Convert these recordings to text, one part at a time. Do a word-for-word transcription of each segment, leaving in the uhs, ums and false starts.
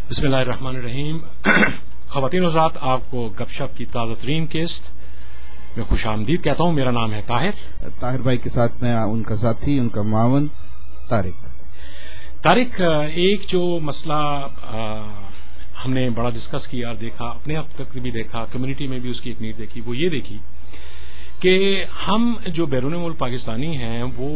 بسم اللہ الرحمن الرحیم. خواتین حضرات، آپ کو گپ شپ کی تازہ ترین قسط میں خوش آمدید کہتا ہوں. میرا نام ہے طاہر. طاہر بھائی کے ساتھ میں ان کا ساتھی، ان کا معاون طارق. طارق، ایک جو مسئلہ ہم نے بڑا ڈسکس کیا اور دیکھا، اپنے اب تک بھی دیکھا، کمیونٹی میں بھی اس کی ایک نیڈ دیکھی، وہ یہ دیکھی کہ ہم جو بیرون ملک پاکستانی ہیں وہ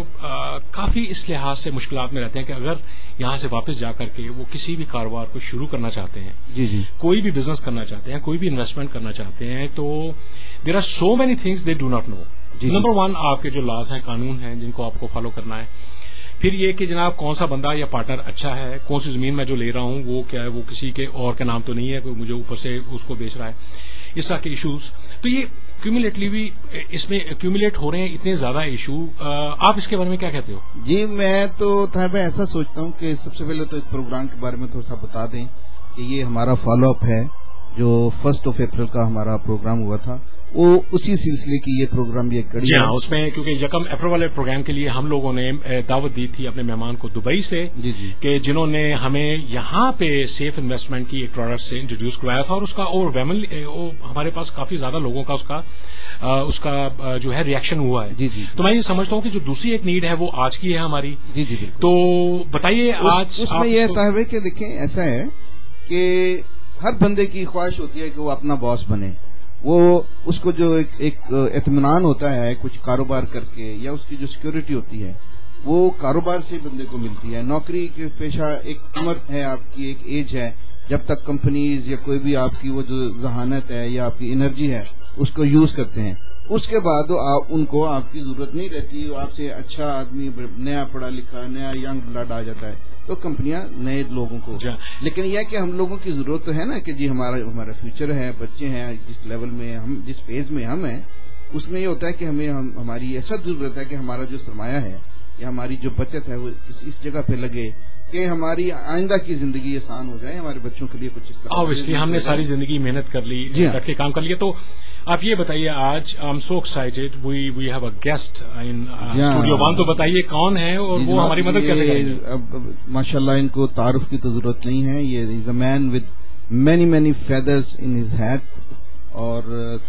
آ, کافی اس لحاظ سے مشکلات میں رہتے ہیں کہ اگر یہاں سے واپس جا کر کے وہ کسی بھی کاروبار کو شروع کرنا چاہتے ہیں، جی جی کوئی بھی بزنس کرنا چاہتے ہیں، کوئی بھی انویسٹمنٹ کرنا چاہتے ہیں، تو there are so many things they do not know. Number one, آپ کے جو لاز ہیں، قانون ہیں جن کو آپ کو فالو کرنا ہے. پھر یہ کہ جناب کون سا بندہ یا پارٹنر اچھا ہے، کون سی زمین میں جو لے رہا ہوں وہ کیا ہے، وہ کسی کے اور کے نام تو نہیں ہے، کوئی مجھے اوپر سے اس کو بیچ رہا ہے، اس طرح کے ایشوز. تو یہ کیومولیٹلی بھی اس میں ایکومولیٹ ہو رہے ہیں اتنے زیادہ ایشو. آپ اس کے بارے میں کیا کہتے ہو؟ جی میں تو طاہر بھائی ایسا سوچتا ہوں کہ سب سے پہلے تو اس پروگرام کے بارے میں تھوڑا سا بتا دیں کہ یہ ہمارا فالو اپ ہے. جو فرسٹ آف اپریل کا ہمارا پروگرام ہوا تھا وہ اسی سلسلے کی یہ پروگرام بھی ایک کڑی جی ہے. ہاں، اس میں کیونکہ یکم اپریل والے پروگرام کے لیے ہم لوگوں نے دعوت دی تھی اپنے مہمان کو دبئی سے، جی جی کہ جنہوں نے ہمیں یہاں پہ سیف انویسٹمنٹ کی ایک پروڈکٹ سے انٹروڈیوس کروایا تھا، اور اس کا اور ہمارے پاس کافی زیادہ لوگوں کا اس کا اس کا جو ہے ریئیکشن ہوا ہے. جی جی تو میں یہ سمجھتا ہوں کہ جو دوسری ایک نیڈ ہے وہ آج کی ہے ہماری. جی جی بالکل. تو بتائیے آج اس میں یہ طاہر بھائی کہ دیکھیں ایسا ہے کہ ہر بندے کی خواہش ہوتی ہے کہ وہ اپنا باس بنے. وہ اس کو جو ایک ایک اطمینان ہوتا ہے کچھ کاروبار کر کے، یا اس کی جو سیکورٹی ہوتی ہے وہ کاروبار سے بندے کو ملتی ہے. نوکری کے پیشہ ایک عمر ہے، آپ کی ایک ایج ہے، جب تک کمپنیز یا کوئی بھی آپ کی وہ جو ذہانت ہے یا آپ کی انرجی ہے اس کو یوز کرتے ہیں. اس کے بعد ان کو آپ کی ضرورت نہیں رہتی. آپ سے اچھا آدمی، نیا پڑھا لکھا، نیا ینگ بلڈ آ جاتا ہے تو کمپنیاں نئے لوگوں کو. لیکن یہ کہ ہم لوگوں کی ضرورت تو ہے نا کہ جی ہمارا ہمارا فیوچر ہے، بچے ہیں، جس لیول میں ہم جس فیز میں ہم ہیں اس میں یہ ہوتا ہے کہ ہمیں ہم ہماری ایسا ضرورت ہے کہ ہمارا جو سرمایہ ہے یا ہماری جو بچت ہے وہ اس, اس جگہ پہ لگے کہ ہماری آئندہ کی زندگی آسان ہو جائے، ہمارے بچوں کے لیے کچھ اس طرح. اس لیے ہم نے ساری زندگی محنت کر لی، رکھ کے کام کر لیا. تو آپ یہ بتائیے، آج I am so excited, we we have a guest in studio one. تو بتائیے کون ہے اور وہ ہماری مدد کیسے کریں گے؟ اب ماشاء اللہ ان کو تعارف کی تو ضرورت نہیں ہے. یہ is a man with many many feathers in his head. اور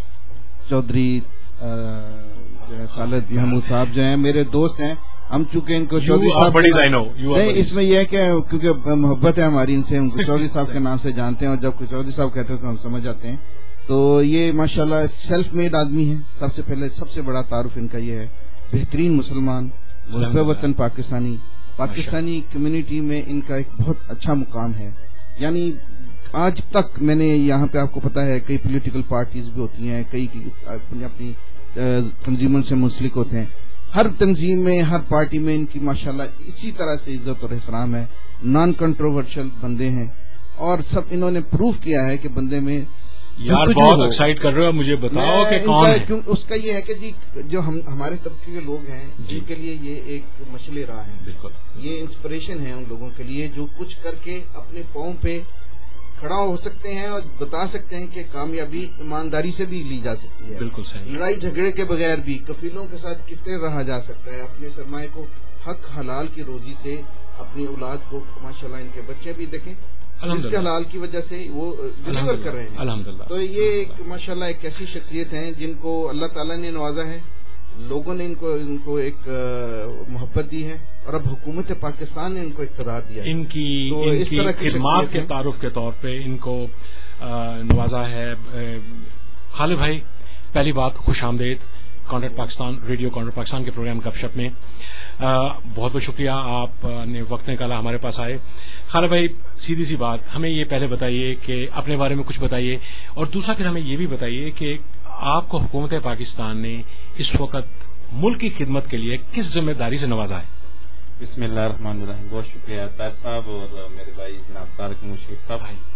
چودھری جو ہے خالد محمود صاحب جو ہیں میرے دوست ہیں. ہم چونکہ ان کو چودھری صاحب، اس میں یہ ہے کہ کیونکہ محبت ہے ہماری ان سے، ان کو چودھری صاحب کے نام سے جانتے ہیں، اور جب کوئی چودھری صاحب کہتے ہیں تو ہم سمجھ جاتے ہیں. تو یہ ماشاءاللہ سیلف میڈ آدمی ہیں. سب سے پہلے سب سے بڑا تعارف ان کا یہ ہے. بہترین مسلمان، محب وطن پاکستانی. پاکستانی کمیونٹی میں ان کا ایک بہت اچھا مقام ہے. یعنی آج تک میں نے یہاں پہ، آپ کو پتا ہے کئی پولیٹیکل پارٹیز بھی ہوتی ہیں، کئی اپنی اپنی تنظیموں سے منسلک ہوتے ہیں. ہر تنظیم میں، ہر پارٹی میں ان کی ماشاءاللہ اسی طرح سے عزت اور احترام ہے. نان کنٹروورشل بندے ہیں، اور سب انہوں نے پروف کیا ہے کہ بندے میں یار بہت ایکسائٹ کر رہے ہو. مجھے بتاؤ کہ کون ہے؟ اس کا یہ ہے کہ جی جو ہم ہمارے طبقے کے لوگ ہیں جن کے لیے یہ ایک مشعل راہ ہے. بالکل، یہ انسپریشن ہے ان لوگوں کے لیے جو کچھ کر کے اپنے پاؤں پہ کھڑا ہو سکتے ہیں اور بتا سکتے ہیں کہ کامیابی ایمانداری سے بھی لی جا سکتی ہے. بالکل صحیح. لڑائی جھگڑے کے بغیر بھی کفیلوں کے ساتھ کس طرح رہا جا سکتا ہے. اپنے سرمایہ کو حق حلال کی روزی سے اپنی اولاد کو، ماشاءاللہ ان کے بچے بھی دیکھیں اس کے حلال کی وجہ سے وہ ڈلیور کر رہے ہیں. الحمدللہ. تو یہ ایک ماشاءاللہ ایک ایسی شخصیت ہیں جن کو اللہ تعالیٰ نے نوازا ہے. لوگوں نے ان کو ان کو ایک محبت دی ہے، اور اب حکومت پاکستان نے ان کو اقتدار دیا ہے. ان کی ان کی خدمات کے تعارف کے طور پہ ان کو نوازا ہے. خالد بھائی، پہلی بات خوش آمدید contact Pakistan radio contact Pakistan کے پروگرام گپ شپ میں. بہت بہت شکریہ، آپ نے وقت نکالا ہمارے پاس آئے. خالد بھائی، سیدھی سی بات، ہمیں یہ پہلے بتائیے کہ اپنے بارے میں کچھ بتائیے، اور دوسرا پھر ہمیں یہ بھی بتائیے کہ آپ کو حکومت پاکستان نے اس وقت ملک کی خدمت کے لیے کس ذمہ داری سے نوازا ہے؟ بسم اللہ الرحمن الرحیم. بہت شکریہ طاہر صاحب اور میرے بھائی جناب طارق مشرف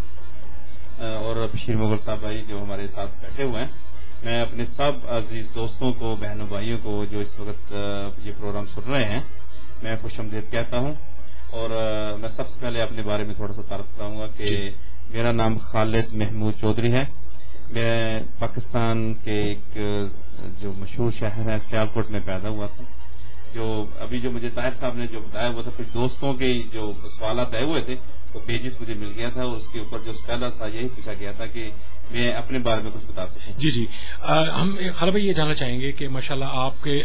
صاحب اور بشیر مغل صاحب بھائی جو ہمارے ساتھ بیٹھے ہوئے ہیں. میں اپنے سب عزیز دوستوں کو، بہنوں بھائیوں کو جو اس وقت یہ پروگرام سن رہے ہیں، میں خوش آمدید کہتا ہوں. اور میں سب سے پہلے اپنے بارے میں تھوڑا سا تعارف کراؤں گا کہ میرا نام خالد محمود چودھری ہے. میں پاکستان کے ایک جو مشہور شہر ہے سیالکوٹ میں پیدا ہوا تھا. جو ابھی جو مجھے طاہر صاحب نے جو بتایا وہ تھا کچھ دوستوں کے جو سوالات آئے ہوئے تھے وہ پیجز مجھے مل گیا تھا. اس کے اوپر جو پہلا تھا یہی پوچھا گیا تھا کہ میں اپنے بارے میں کچھ بتا سکوں. جی جی ہم خالد بھائی یہ جاننا چاہیں گے کہ ماشاءاللہ آپ کے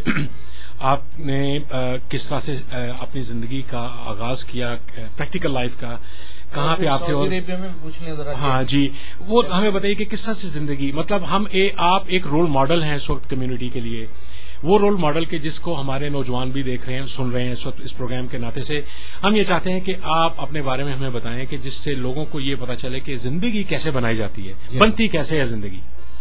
آپ نے کس طرح سے اپنی زندگی کا آغاز کیا, پریکٹیکل لائف کا, کہاں پہ آپ تھے, اور ہاں جی وہ ہمیں بتائیے کہ کس طرح سے زندگی, مطلب ہم اے, آپ ایک رول ماڈل ہیں اس وقت کمیونٹی کے لیے, وہ رول ماڈل کے جس کو ہمارے نوجوان بھی دیکھ رہے ہیں, سن رہے ہیں اس وقت اس پروگرام کے ناطے سے. ہم یہ چاہتے ہیں کہ آپ اپنے بارے میں ہمیں بتائیں کہ جس سے لوگوں کو یہ پتا چلے کہ زندگی کیسے بنائی جاتی ہے, بنتی کیسے ہے زندگی.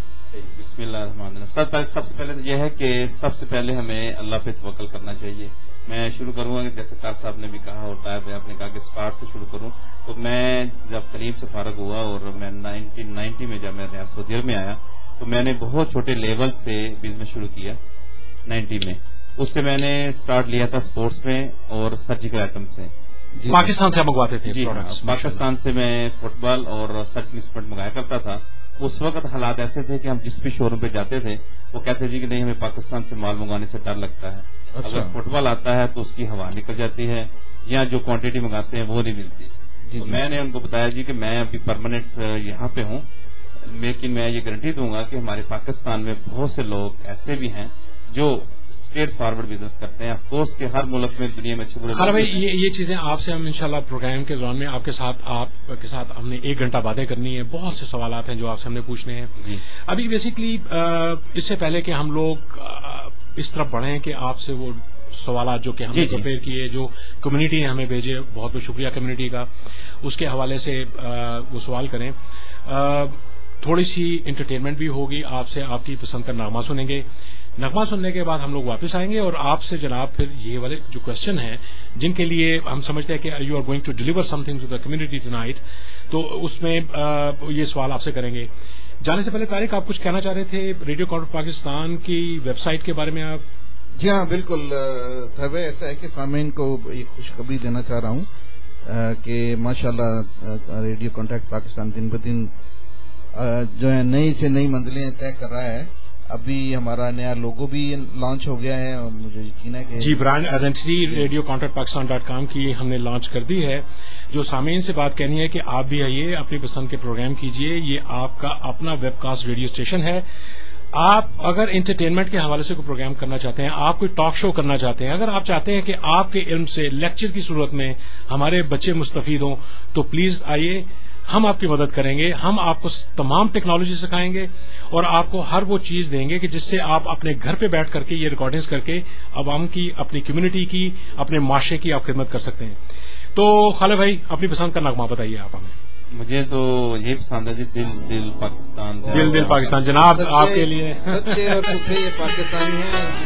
بسم اللہ الرحمن الرحیم. سب سے پہلے تو یہ ہے کہ سب سے پہلے ہمیں اللہ پہ توکل کرنا چاہیے. میں شروع کروں گا کہ جیسے کار صاحب نے بھی کہا, اور طاہر بھائی آپ نے کہا کہ اسٹارٹ سے شروع کروں, تو میں جب تعلیم سے فارغ ہوا اور میں نائنٹین نائنٹی میں جب میں سعودی عرب میں آیا تو میں نے بہت چھوٹے لیول سے بزنس شروع کیا. نائنٹی میں اس سے میں نے اسٹارٹ لیا تھا اسپورٹس میں اور سرجیکل آئٹم سے. پاکستان سے منگواتے تھے جی, پاکستان سے میں فٹ بال اور سرجیکل انسٹرومنٹ منگایا کرتا تھا. اس وقت حالات ایسے تھے کہ ہم جس بھی شو روم پہ جاتے تھے وہ کہتے جی کہ نہیں ہمیں پاکستان سے مال منگوانے سے ڈر لگتا ہے. اچھا. اگر فٹ بال آتا ہے تو اس کی ہوا نکل جاتی ہے یا جو کوانٹٹی منگاتے ہیں وہ نہیں ملتی. جی تو جی. میں نے ان کو بتایا جی کہ میں ابھی پرماننٹ یہاں پہ ہوں, لیکن میں یہ گارنٹی دوں گا کہ ہمارے پاکستان میں بہت سے لوگ ایسے بھی ہیں جو اسٹریٹ فارورڈ بزنس کرتے ہیں. آف کورس کہ ہر ملک میں دنیا میں اچھے بڑے خالد بھائی یہ یہ چیزیں آپ سے ہم انشاءاللہ پروگرام کے دوران میں آپ کے ساتھ آپ کے ساتھ ہم نے ایک گھنٹہ باتیں کرنی ہے, بہت سے سوالات ہیں جو آپ سے ہم نے پوچھنے ہیں. جی. ابھی بیسکلی اس سے پہلے کہ ہم لوگ اس طرف بڑھیں کہ آپ سے وہ سوالات جو کہ ہم نے پریپیئر کیے, جو کمیونٹی نے ہمیں بھیجے, بہت بہت شکریہ کمیونٹی کا, اس کے حوالے سے وہ سوال کریں. تھوڑی سی انٹرٹینمنٹ بھی ہوگی, آپ سے آپ کی پسند کا نغمہ سنیں گے. نغمہ سننے کے بعد ہم لوگ واپس آئیں گے اور آپ سے جناب پھر یہ والے جو کوشچن ہیں جن کے لیے ہم سمجھتے ہیں کہ you are going to deliver something to the community tonight, تو اس میں یہ سوال آپ سے کریں گے. جانے سے پہلے طارق آپ کچھ کہنا چاہ رہے تھے ریڈیو کانٹر پاکستان کی ویب سائٹ کے بارے میں. آپ جی ہاں بالکل تھا, ایسا ہے کہ سامعین کو ایک خوشخبری دینا چاہ رہا ہوں کہ ماشاءاللہ ریڈیو کانٹیکٹ پاکستان دن بدن جو ہے نئی سے نئی منزلیں طے کر رہا ہے. ابھی ہمارا نیا لوگو بھی لانچ ہو گیا ہے اور مجھے یقین ہے کہ جی brand identity radio contact Pakistan dot com کی ہم نے لانچ کر دی ہے. جو سامعین سے بات کہنی ہے کہ آپ بھی آئیے, اپنی پسند کے پروگرام کیجیے. یہ آپ کا اپنا ویب کاسٹ ریڈیو اسٹیشن ہے. آپ اگر انٹرٹینمنٹ کے حوالے سے کوئی پروگرام کرنا چاہتے ہیں, آپ کوئی ٹاک شو کرنا چاہتے ہیں, اگر آپ چاہتے ہیں کہ آپ کے علم سے لیکچر کی صورت میں ہمارے بچے مستفید ہوں, تو پلیز آئیے, ہم آپ کی مدد کریں گے. ہم آپ کو تمام ٹیکنالوجی سکھائیں گے اور آپ کو ہر وہ چیز دیں گے کہ جس سے آپ اپنے گھر پہ بیٹھ کر کے یہ ریکارڈنگز کر کے عوام کی, اپنی کمیونٹی کی, اپنے معاشرے کی آپ خدمت کر سکتے ہیں. تو خالد بھائی اپنی پسند کا نغمہ بتائیے آپ ہمیں. مجھے تو یہ پسند ہے جی دل دل پاکستان. دل دل پاکستان جناب آپ کے لیے سچے اور ستھرے یہ پاکستانی ہیں.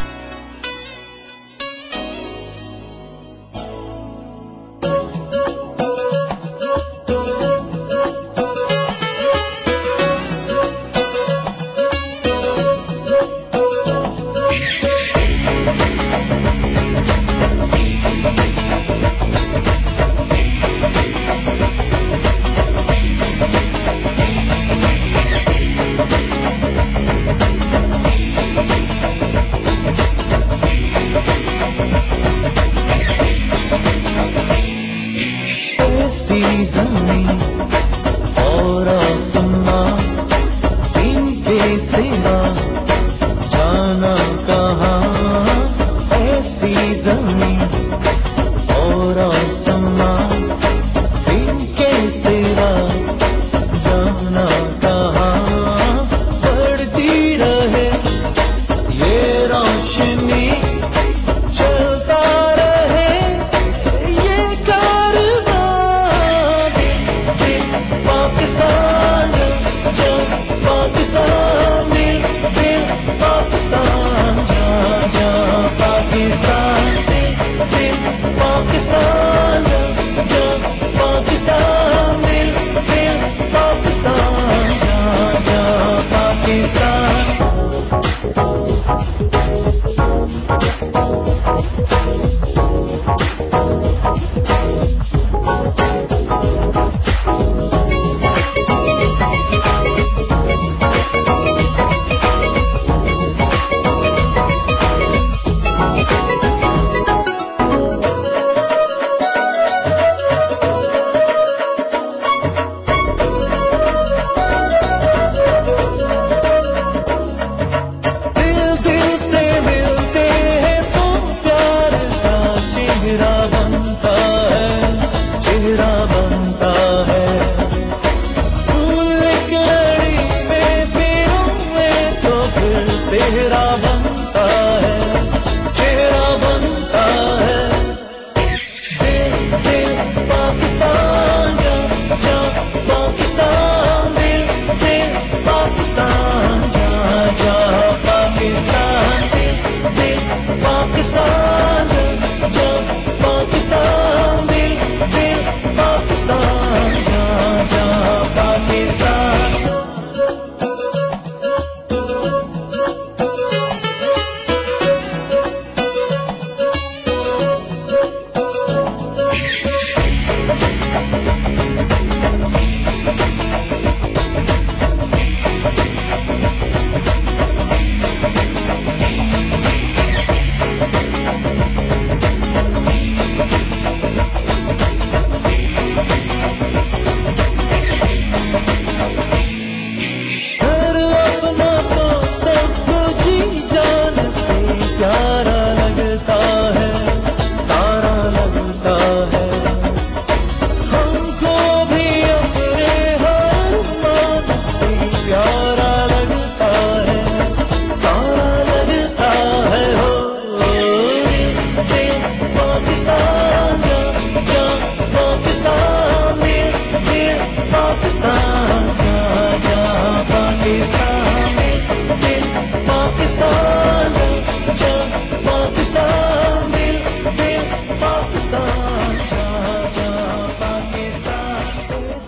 زمین اور آسمان ان کے سوا جانا کہاں. ایسی زمین اور آسمان ان کے سوا جانا کہاں. بڑھتی رہے یہ روشنی, چلتا رہے یہ کارواں. پاکستان جب پاکستان دل دل پاکستان جا جا پاکستان دل دل پاکستان جب پاکستان دل دل پاکستان جا جا پاکستان.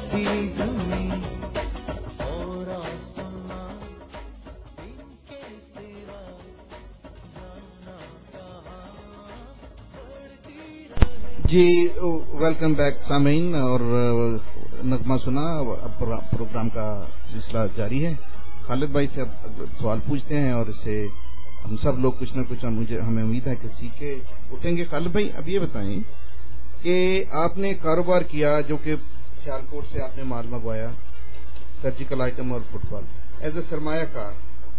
ऐसी जमीन और आसमां इनके सिवा जाना कहाँ बढ़ती रहे। जी वेलकम बैक सामीन, और नगमा सुना। अब प्रोग्राम का सिलसिला जारी है। खालिद भाई से अब सवाल पूछते हैं और इससे हम सब लोग कुछ ना कुछ मुझे हमें उम्मीद है कि सीखे उठेंगे। खालिद भाई, अब ये बताएं कि आपने कारोबार किया जो कि सियालकोट से आपने माल मंगवाया, सर्जिकल आइटम और फुटबॉल, एज ए सरमायाकार,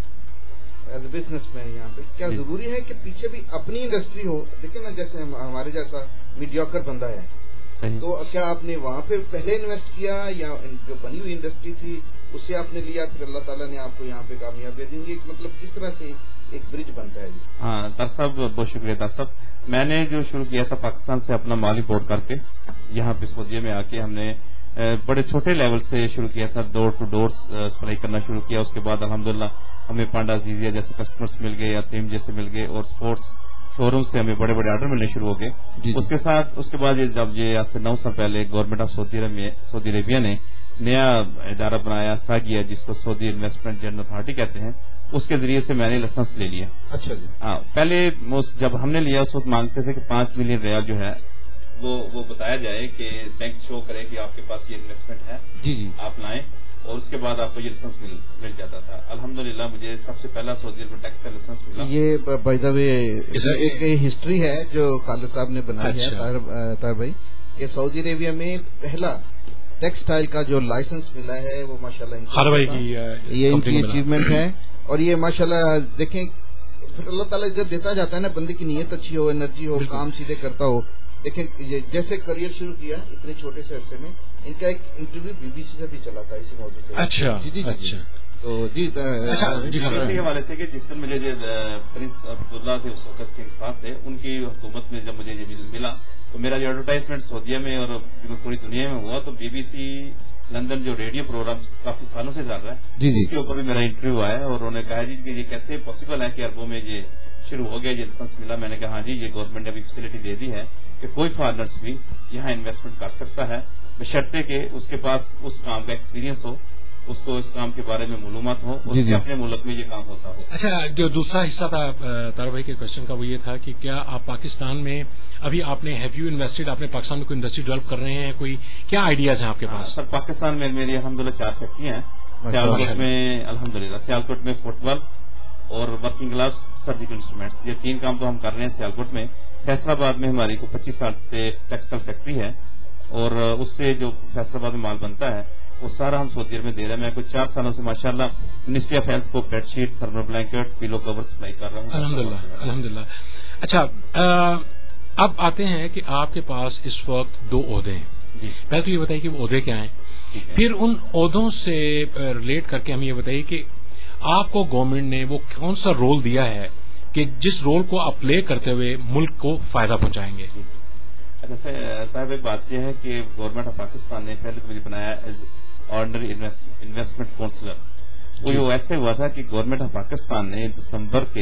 एज ए बिजनेस मैन, यहाँ पे क्या जरूरी है कि पीछे भी अपनी इंडस्ट्री हो? देखिए ना, जैसे हम, हमारे जैसा मीडियोकर बंदा है, तो क्या आपने वहां पे पहले इन्वेस्ट किया या जो बनी हुई इंडस्ट्री थी उससे आपने लिया, फिर अल्लाह ताला ने आपको यहाँ पे कामयाबी देंगे? मतलब किस तरह से एक ब्रिज बनता है? हाँ तर साहब, बहुत शुक्रिया तर साहब। मैंने जो शुरू किया था पाकिस्तान से अपना माल इंपोर्ट करके यहाँ पे सऊदीया में आके हमने बड़े छोटे लेवल से शुरू किया था, डोर टू डोर सप्लाई करना शुरू किया। उसके बाद अल्हम्दुलिल्लाह हमें पांडा अजीजिया जैसे कस्टमर्स मिल गए, अतीम जैसे मिल गए, और स्पोर्ट्स शोरूम से हमें बड़े बड़े ऑर्डर मिलने शुरू हो गए। उसके साथ उसके बाद ये जब ये आज से नौ साल पहले government of Saudi Arab Saudi Arabia ने नया इदारा बनाया, सागिया, जिसको सऊदी इन्वेस्टमेंट जनरल अथॉरिटी कहते हैं, उसके जरिए से मैंने लाइसेंस ले लिया। अच्छा जी। हाँ, पहले जब हमने लिया उस वक्त मांगते थे कि पांच मिलियन रियाल जो है वो वो बताया जाए कि बैंक शो करे कि आपके पास ये इन्वेस्टमेंट है, जी जी आप लाएं, और उसके बाद आपको ये लाइसेंस मिल मिल जाता था। अल्हम्दुलिल्लाह मुझे सबसे पहला सऊदी अरब में टेक्सटाइल लाइसेंस मिला। ये बाय द वे एक हिस्ट्री है जो खालिद साहब ने बनाई है, तार भाई, ये सऊदी अरेबिया में पहला टेक्सटाइल का जो लाइसेंस मिला है वो माशाल्लाह भाई की ये इनकी अचीवमेंट है। और ये माशाल्लाह देखें, फिर अल्लाह ताला इज्जत देता जाता है ना, बंदे की नीयत अच्छी हो, एनर्जी हो, काम सीधे करता हो। देखें जैसे करियर शुरू किया इतने छोटे से अरसे में, इनका एक इंटरव्यू बीबीसी से भी चला था इसी मौजूद पे। अच्छा जी जी अच्छा तो जी इसी हवाले से कि जिस दिन मुझे प्रिंस अब्दुल्ला थे उस वक्त के इंतखाब थे, उनकी हुकूमत में जब मुझे ये मिला तो मेरा जो एडवर्टाइजमेंट सऊदीया में और पूरी दुनिया में हुआ, तो बीबीसी लंदन जो रेडियो प्रोग्राम काफी सालों से चल रहा है, जी जी, उसके ऊपर भी मेरा इंटरव्यू आया और उन्होंने कहा जी कि ये कैसे पॉसिबल है कि अरबों में ये शुरू हो गया, ये लाइसेंस मिला। मैंने कहा हाँ जी, ये गवर्नमेंट ने अभी फैसिलिटी दे दी है कि कोई फॉरनर्स भी यहाँ इन्वेस्टमेंट कर सकता है, बशर्ते कि उसके पास उस काम का एक्सपीरियंस हो, उसको इस काम के बारे में मालूमात हो, उससे अपने मुल्क में ये काम होता हो। अच्छा, जो दूसरा हिस्सा था तारा भाई के क्वेश्चन का वो ये था कि क्या आप पाकिस्तान में अभी आपने हैव यू इन्वेस्टेड, आपने पाकिस्तान में कोई इंडस्ट्री डेवलप कर रहे हैं, कोई क्या आइडियाज हैं आपके पास? सर पाकिस्तान में मेरी अल्हम्दुलिल्लाह चार फैक्ट्री हैं। सियालकोट में अल्हम्दुलिल्लाह सियालकोट में फुटबॉल और वर्किंग ग्लव्स, सर्जिकल इंस्ट्रूमेंट्स, ये तीन काम तो हम कर रहे हैं सियालकोट में। फैसलाबाद में हमारी को पच्चीस साल से टेक्सटाइल फैक्ट्री है और उससे जो फैसलाबाद में माल बनता है वो सारा हम सऊदी अरब में दे रहे हैं। मैं कुछ चार सालों से माशाल्लाह मिनिस्ट्री ऑफ हेल्थ को bedsheet, thermal blanket, pillow cover supply कर रहा हूँ। अल्हम्दुलिल्लाह अल्हम्दुलिल्लाह। अच्छा, आ, अब आते हैं कि आपके पास इस वक्त दो ओहदे हैं। पहले तो ये बताइए कि वो ओहदे क्या हैं, फिर उन ओहदों से रिलेट करके हम ये बताइए कि आपको गवर्नमेंट ने वो कौन सा रोल दिया है कि जिस रोल को आप प्ले करते हुए मुल्क को फायदा पहुंचाएंगे। अच्छा साहब, एक बात यह है कि गवर्नमेंट ऑफ पाकिस्तान ने पहले तो मुझे बनाया एज ऑर्डिनरी इन्वेस्टमेंट काउंसलर। वो जो ऐसे हुआ था कि गवर्नमेंट ऑफ पाकिस्तान ने दिसंबर के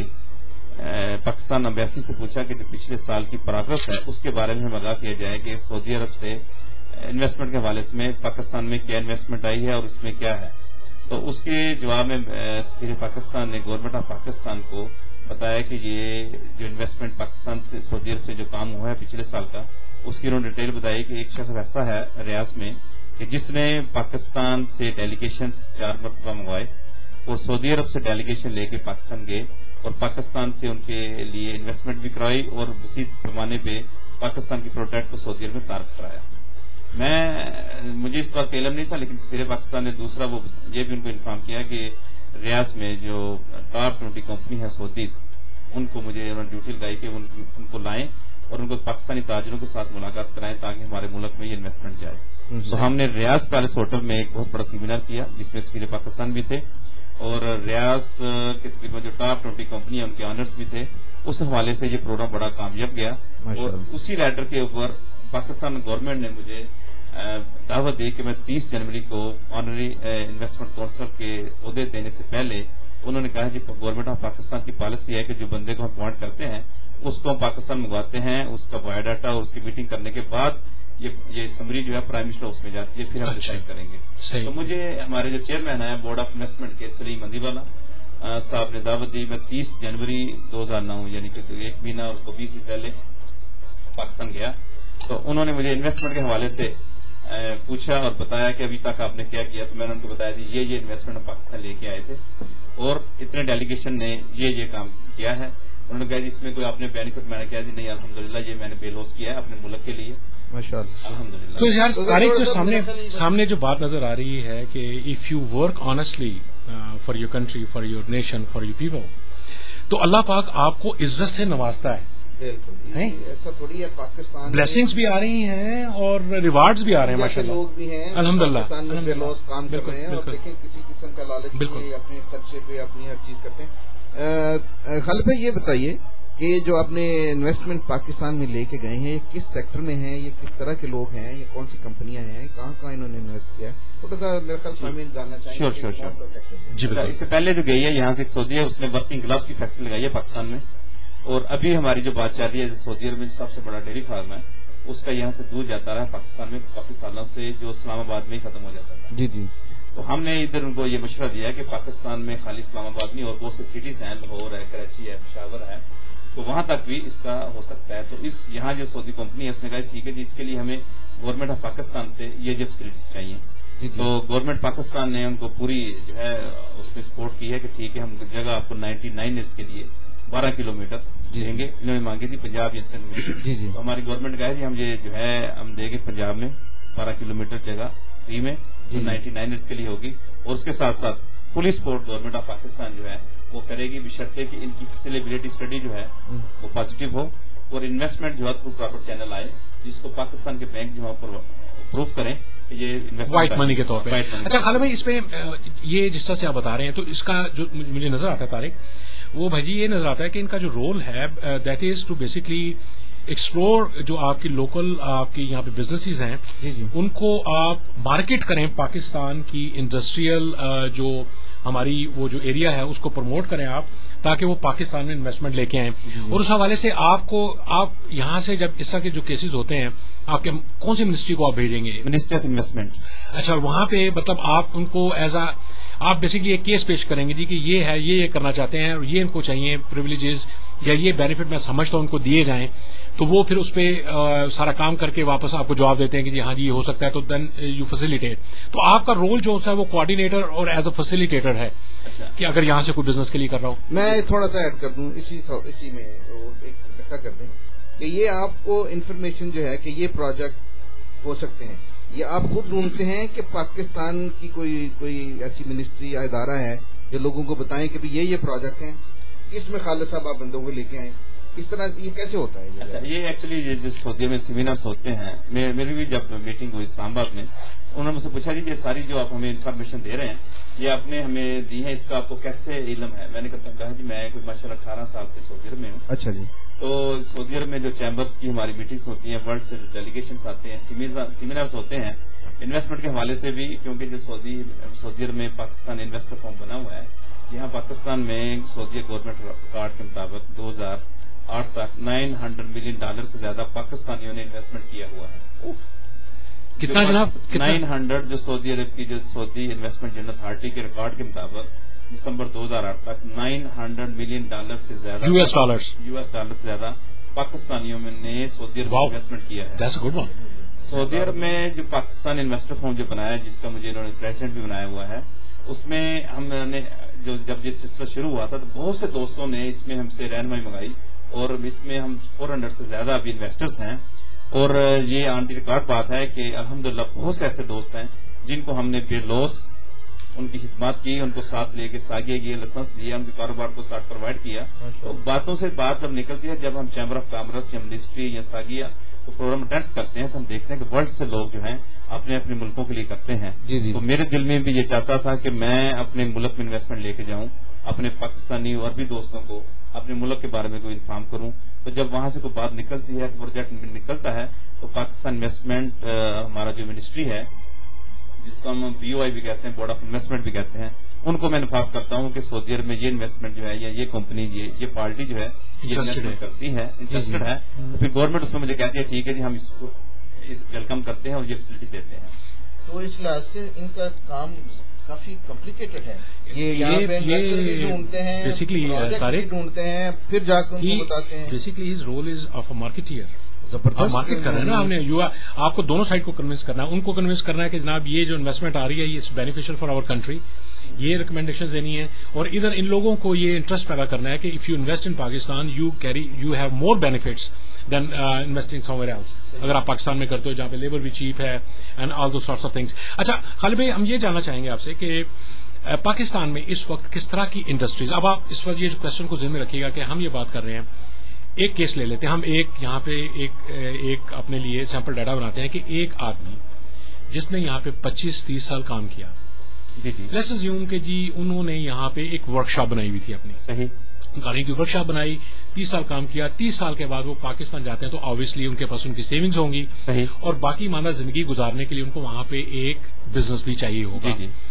पाकिस्तान अम्बेसी से पूछा कि जो पिछले साल की प्रोग्रेस है उसके बारे में हमें आगाह किया जाए कि सऊदी अरब से इन्वेस्टमेंट के हवाले से पाकिस्तान में क्या इन्वेस्टमेंट आई है और उसमें क्या है। तो उसके जवाब में सफीर पाकिस्तान ने गवर्नमेंट ऑफ पाकिस्तान को बताया कि ये जो इन्वेस्टमेंट पाकिस्तान से सऊदी अरब से जो काम हुआ है पिछले साल का, उसकी उन्होंने डिटेल बताई कि एक शख्स ऐसा है रियाज में कि जिसने पाकिस्तान से डेलीगेशन चार मरतबा मंगवाए और सऊदी अरब से डेलीगेशन लेके पाकिस्तान गए और पाकिस्तान से उनके लिए इन्वेस्टमेंट भी कराई और वसी पैमाने पे पाकिस्तान की प्रोडक्ट को सऊदी अरब में तारफ कराया। मैं मुझे इस बात का इल्म नहीं था, लेकिन सफीर पाकिस्तान ने दूसरा वो ये भी उनको इन्फॉर्म किया कि रियाज में जो टॉप ट्वेंटी कंपनी है सऊदीज, उनको मुझे उन्होंने ड्यूटी लगाई कि उन, उनको लाएं और उनको पाकिस्तानी ताजरों के साथ मुलाकात कराएं ताकि हमारे मुल्क में ये इन्वेस्टमेंट जाए। तो हमने रियाज पैलेस होटल में एक बहुत बड़ा सेमिनार किया जिसमें सफीर पाकिस्तान भी थे और रियाज के तकरीबन जो टॉप ट्वेंटी कंपनी है उनके ऑनर्स भी थे। उस हवाले से ये प्रोग्राम बड़ा कामयाब गया और उसी लेटर के ऊपर पाकिस्तान गवर्नमेंट ने मुझे दावत दी कि मैं तीस जनवरी को ऑनरी इन्वेस्टमेंट काउंसिल के ओहदे देने से पहले उन्होंने कहा कि गवर्नमेंट ऑफ पाकिस्तान की पॉलिसी है कि जो बंदे को हम अपॉइंट करते हैं उसको हम पाकिस्तान मंगवाते हैं, उसका बायोडाटा और उसकी मीटिंग करने के बाद یہ یہ سمری جو ہے پرائم منسٹر ہاؤس میں جاتی ہے، پھر ہم ڈسائڈ کریں گے. تو مجھے ہمارے جو چیئرمین ہیں بورڈ آف انویسٹمنٹ کے سلیم مندی والا صاحب نے دعوت دی. میں تیس جنوری دو ہزار نو یعنی کہ ایک مہینہ اور کو بیس دن پہلے پاکستان گیا. تو انہوں نے مجھے انویسٹمنٹ کے حوالے سے پوچھا اور بتایا کہ ابھی تک آپ نے کیا کیا. تو میں نے ان کو بتایا تھی یہ یہ انویسٹمنٹ پاکستان لے کے آئے تھے اور اتنے ڈیلیگیشن نے یہ یہ کام کیا ہے. انہوں نے کہا جی اس میں کوئی آپ نے بینیفٹ، میں نے کہا جی نہیں الحمدللہ یہ میں نے بے لوس کیا ہے اپنے ملک کے لیے ماشاءاللہ الحمدللہ. تو یار طارق جو سامنے سامنے جو بات نظر آ رہی ہے کہ if you work honestly for your country, for your nation, for your people, تو اللہ پاک آپ کو عزت سے نوازتا ہے. بالکل ایسا تھوڑی ہے. پاکستان بلیسنگز بھی آ رہی ہیں اور ریوارڈز بھی آ رہے ہیں ماشاءاللہ. لوگ بھی ہیں الحمدللہ پاکستان میں بے لوس کام کر رہے ہیں اور دیکھیں کسی قسم کا لالچ نہیں، اپنے خرچے پہ اپنی ہر چیز کرتے ہیں. خالد بھائی یہ بتائیے کہ جو آپ نے انویسٹمنٹ پاکستان میں لے کے گئے ہیں یہ کس سیکٹر میں ہیں، یہ کس طرح کے لوگ ہیں، یہ کون سی کمپنیاں ہیں، کہاں کہاں انہوں نے انویسٹ کیا ہے؟ تھوڑا سا میرے خیال سامعین جاننا چاہیں شور شور شور جی بالکل. اس سے پہلے جو گئی ہے یہاں سے ایک سعودی ہے، اس نے ورکنگ گلاس کی فیکٹری لگائی ہے پاکستان میں. اور ابھی ہماری جو بات چل رہی ہے سعودی عرب میں سب سے بڑا ڈیری فارم ہے، اس کا یہاں سے دودھ جاتا رہا پاکستان میں کافی سالوں سے، جو اسلام آباد میں ہی ختم ہو جاتا تھا. جی جی. تو ہم نے ادھر ان کو یہ مشورہ دیا کہ پاکستان میں خالی اسلام آباد نہیں اور بہت سے سٹیز ہیں، لاہور ہے، کراچی ہے، پشاور ہے، تو وہاں تک بھی اس کا ہو سکتا ہے. تو اس یہاں جو سعودی کمپنی ہے اس نے کہا ٹھیک ہے جی اس کے لیے ہمیں گورنمنٹ آف پاکستان سے یہ جو فیسلٹیز چاہیے. تو گورنمنٹ پاکستان نے ان کو پوری جو ہے اس میں سپورٹ کی ہے کہ ٹھیک ہے ہم جگہ آپ کو نائنٹی نائن ایئرس کے لیے بارہ کلو میٹر دیں گے. انہوں نے مانگی تھی پنجاب یا سندھ میں، تو ہماری گورنمنٹ کہا جی ہم یہ جو ہے ہم دیں گے پنجاب میں بارہ کلو میٹر جگہ فری میں جو نائنٹی نائن ایئرس کے لیے ہوگی. اور اس کے ساتھ ساتھ police support government of Pakistan جو ہے وہ کرے گی بشرطے کہ ان کی فیسیلیبلٹی اسٹڈی جو ہے وہ پازیٹو ہو اور انویسٹمنٹ جو ہے تھرو پراپر چینل آئے جس کو پاکستان کے بینک جو ہے پروف کریں کہ یہ وائٹ منی کے طور پہ. اچھا خالد بھائی اس میں یہ جس طرح سے آپ بتا رہے ہیں تو اس کا جو مجھے نظر آتا ہے طارق وہ بھائی یہ نظر آتا ہے کہ ان کا جو رول ہے that is to basically explore جو آپ کی لوکل آپ کی یہاں پہ بزنسز ہیں ان کو آپ مارکیٹ کریں پاکستان کی انڈسٹریل جو ہماری وہ جو ایریا ہے اس کو پروموٹ کریں آپ تاکہ وہ پاکستان میں انویسٹمنٹ لے کے آئیں. اور اس حوالے سے آپ کو آپ یہاں سے جب اس طرح کے جو کیسز ہوتے ہیں آپ کے کون سی منسٹری کو آپ بھیجیں گے؟ Ministry of investment. اچھا وہاں پہ مطلب آپ ان کو ایز اے آپ بیسکلی ایک کیس پیش کریں گے جی کہ یہ ہے یہ یہ کرنا چاہتے ہیں اور یہ ان کو چاہیے پریویلیجز یا یہ بینیفٹ میں سمجھتا ہوں ان کو دیے جائیں تو وہ پھر اس پہ سارا کام کر کے واپس آپ کو جواب دیتے ہیں کہ جی ہاں جی یہ ہو سکتا ہے تو دین یو فیسیلیٹیٹ. تو آپ کا رول جو ہے وہ کوآرڈینیٹر اور ایز اے فیسیلیٹیٹر ہے کہ اگر یہاں سے کوئی بزنس کے لیے کر رہا ہوں. میں تھوڑا سا ایڈ کر دوں اسی اسی میں ایک اکٹھا کر دیں کہ یہ آپ کو انفارمیشن جو ہے کہ یہ پروجیکٹ ہو سکتے ہیں یہ آپ خود ڈھونڈتے ہیں کہ پاکستان کی کوئی کوئی ایسی منسٹری یا ادارہ ہے جو لوگوں کو بتائیں کہ یہ یہ پروجیکٹ ہیں اس میں خالد صاحب آپ بندوں کو لے کے آئیں؟ اس طرح یہ کیسے ہوتا ہے؟ اچھا یہ ایکچولی جو سعودی میں سیمینارس ہوتے ہیں میری بھی جب میٹنگ ہوئی اسلام آباد میں انہوں نے مجھ سے پوچھا جی یہ ساری جو آپ ہمیں انفارمیشن دے رہے ہیں یہ آپ نے ہمیں دی ہے اس کا آپ کو کیسے علم ہے؟ میں نے کہا جی میں کوئی ماشاء اللہ اٹھارہ سال سے سعودی عرب میں ہوں. اچھا جی. تو سعودی عرب میں جو چیمبرس کی ہماری میٹنگس ہوتی ہیں ورلڈ سے ڈیلیگیشنس آتے ہیں سیمینارس ہوتے ہیں انویسٹمنٹ کے حوالے سے بھی کیونکہ جو سعودی سعودی عرب میں پاکستان انویسٹر فارم بنا ہوا ہے یہاں پاکستان میں سعودی گورنمنٹ ریکارڈ کے مطابق دو ہزار آٹھ تک نائن ہنڈریڈ ملین ڈالر سے زیادہ پاکستانیوں نے انویسٹمنٹ کیا ہوا ہے. کتنا جناب؟ نائن ہنڈریڈ جو سعودی عرب کی جو سعودی انویسٹمنٹ جنرل اتھارٹی کے ریکارڈ کے مطابق دسمبر دو ہزار آٹھ تک نائن ہنڈریڈ ملین ڈالر سے زیادہ U S dollar U S dollar سے زیادہ پاکستانیوں نے سعودی عرب میں انویسٹمنٹ کیا ہے. سعودی عرب میں جو پاکستان انویسٹر فارم جو بنایا جس کا مجھے انہوں نے پریزیڈنٹ بھی بنایا ہوا ہے اس میں ہم نے جو جب یہ سلسلہ شروع ہوا تھا تو بہت سے دوستوں نے اس میں ہم سے رہنمائی منگائی اور اس میں ہم فور ہنڈریڈ سے زیادہ ابھی انویسٹرز ہیں اور یہ آن دی ریکارڈ بات ہے کہ الحمدللہ بہت سے ایسے دوست ہیں جن کو ہم نے بے لوس ان کی خدمات کی ان کو ساتھ لے کے ساگے گئے لائسنس دیا ان کے کاروبار کو ساتھ پرووائڈ کیا. تو باتوں سے بات جب نکلتی ہے جب ہم چیمبر آف کامرس یا منسٹری یا ساگیا تو پروگرام اٹینڈ کرتے ہیں تو ہم دیکھتے ہیں کہ ورلڈ سے لوگ جو ہیں اپنے اپنے ملکوں کے لیے کرتے ہیں. جی جی. تو میرے دل میں بھی یہ چاہتا تھا کہ میں اپنے ملک میں انویسٹمنٹ لے کے جاؤں اپنے پاکستانی اور بھی دوستوں کو اپنے ملک کے بارے میں کوئی انفارم کروں. تو جب وہاں سے کوئی بات نکلتی ہے پروجیکٹ نکلتا ہے تو پاکستان انویسٹمنٹ ہمارا جو منسٹری ہے جس کو ہم بی او آئی بھی کہتے ہیں بورڈ آف انویسٹمنٹ بھی کہتے ہیں ان کو میں انفارم کرتا ہوں کہ سعودی عرب میں یہ انویسٹمنٹ جو ہے یا یہ کمپنی یہ یہ پارٹی جو ہے یہ انویسٹمنٹ کرتی ہے انٹرسٹڈ ہے. پھر گورنمنٹ اس میں مجھے کہتی ہے ٹھیک ہے جی ہم اس کو ویلکم کرتے ہیں اور یہ فیسلٹی دیتے ہیں. تو اس لحاظ سے ان کا کام کافی کمپلیکیٹڈ ہے. یہ یہاں پہ انویسٹر بھی ڈھونڈتے ہیں, بیسکلی طارق ڈھونڈتے ہیں, پھر جا کے ان کو بتاتے ہیں. Basically his role is of a marketeer. زبردست مارکیٹ کر رہے ہیں نا ہم نے. آپ کو دونوں سائڈ کو کنوینس کرنا ہے. ان کو کنوینس کرنا ہے کہ جناب یہ جو انویسٹمنٹ آ رہی ہے یہ بینیفیشل فار آور کنٹری, یہ ریکمینڈیشن دینی ہے. اور ادھر ان لوگوں کو یہ انٹرسٹ پیدا کرنا ہے کہ if you invest in Pakistan you carry you have more benefits than investing somewhere else. اگر آپ پاکستان میں کرتے ہو جہاں پہ لیبر بھی چیپ ہے and all those sorts of things. اچھا خالد بھائی, ہم یہ جاننا چاہیں گے آپ سے کہ پاکستان میں اس وقت کس طرح کی انڈسٹریز, اب آپ اس وقت یہ کوشچن کو ذہن میں رکھیے گا کہ ہم یہ بات کر رہے ہیں, ایک کیس لے لیتے ہیں ہم, ایک یہاں پہ ایک ایک اپنے لیے سیمپل ڈیٹا بناتے ہیں کہ ایک آدمی جس نے یہاں پہ پچیس تیس سال کام کیا, لیٹس اسیوم کہ جی انہوں نے یہاں پہ ایک ورک شاپ بنائی ہوئی تھی اپنی, گاڑی کی ورک شاپ بنائی, تیس سال کام کیا, تیس سال کے بعد وہ پاکستان جاتے ہیں تو آبویسلی ان کے پاس ان کی سیونگز ہوں گی اور باقی مانا زندگی گزارنے کے لیے ان کو وہاں پہ ایک بزنس بھی چاہیے ہوگا.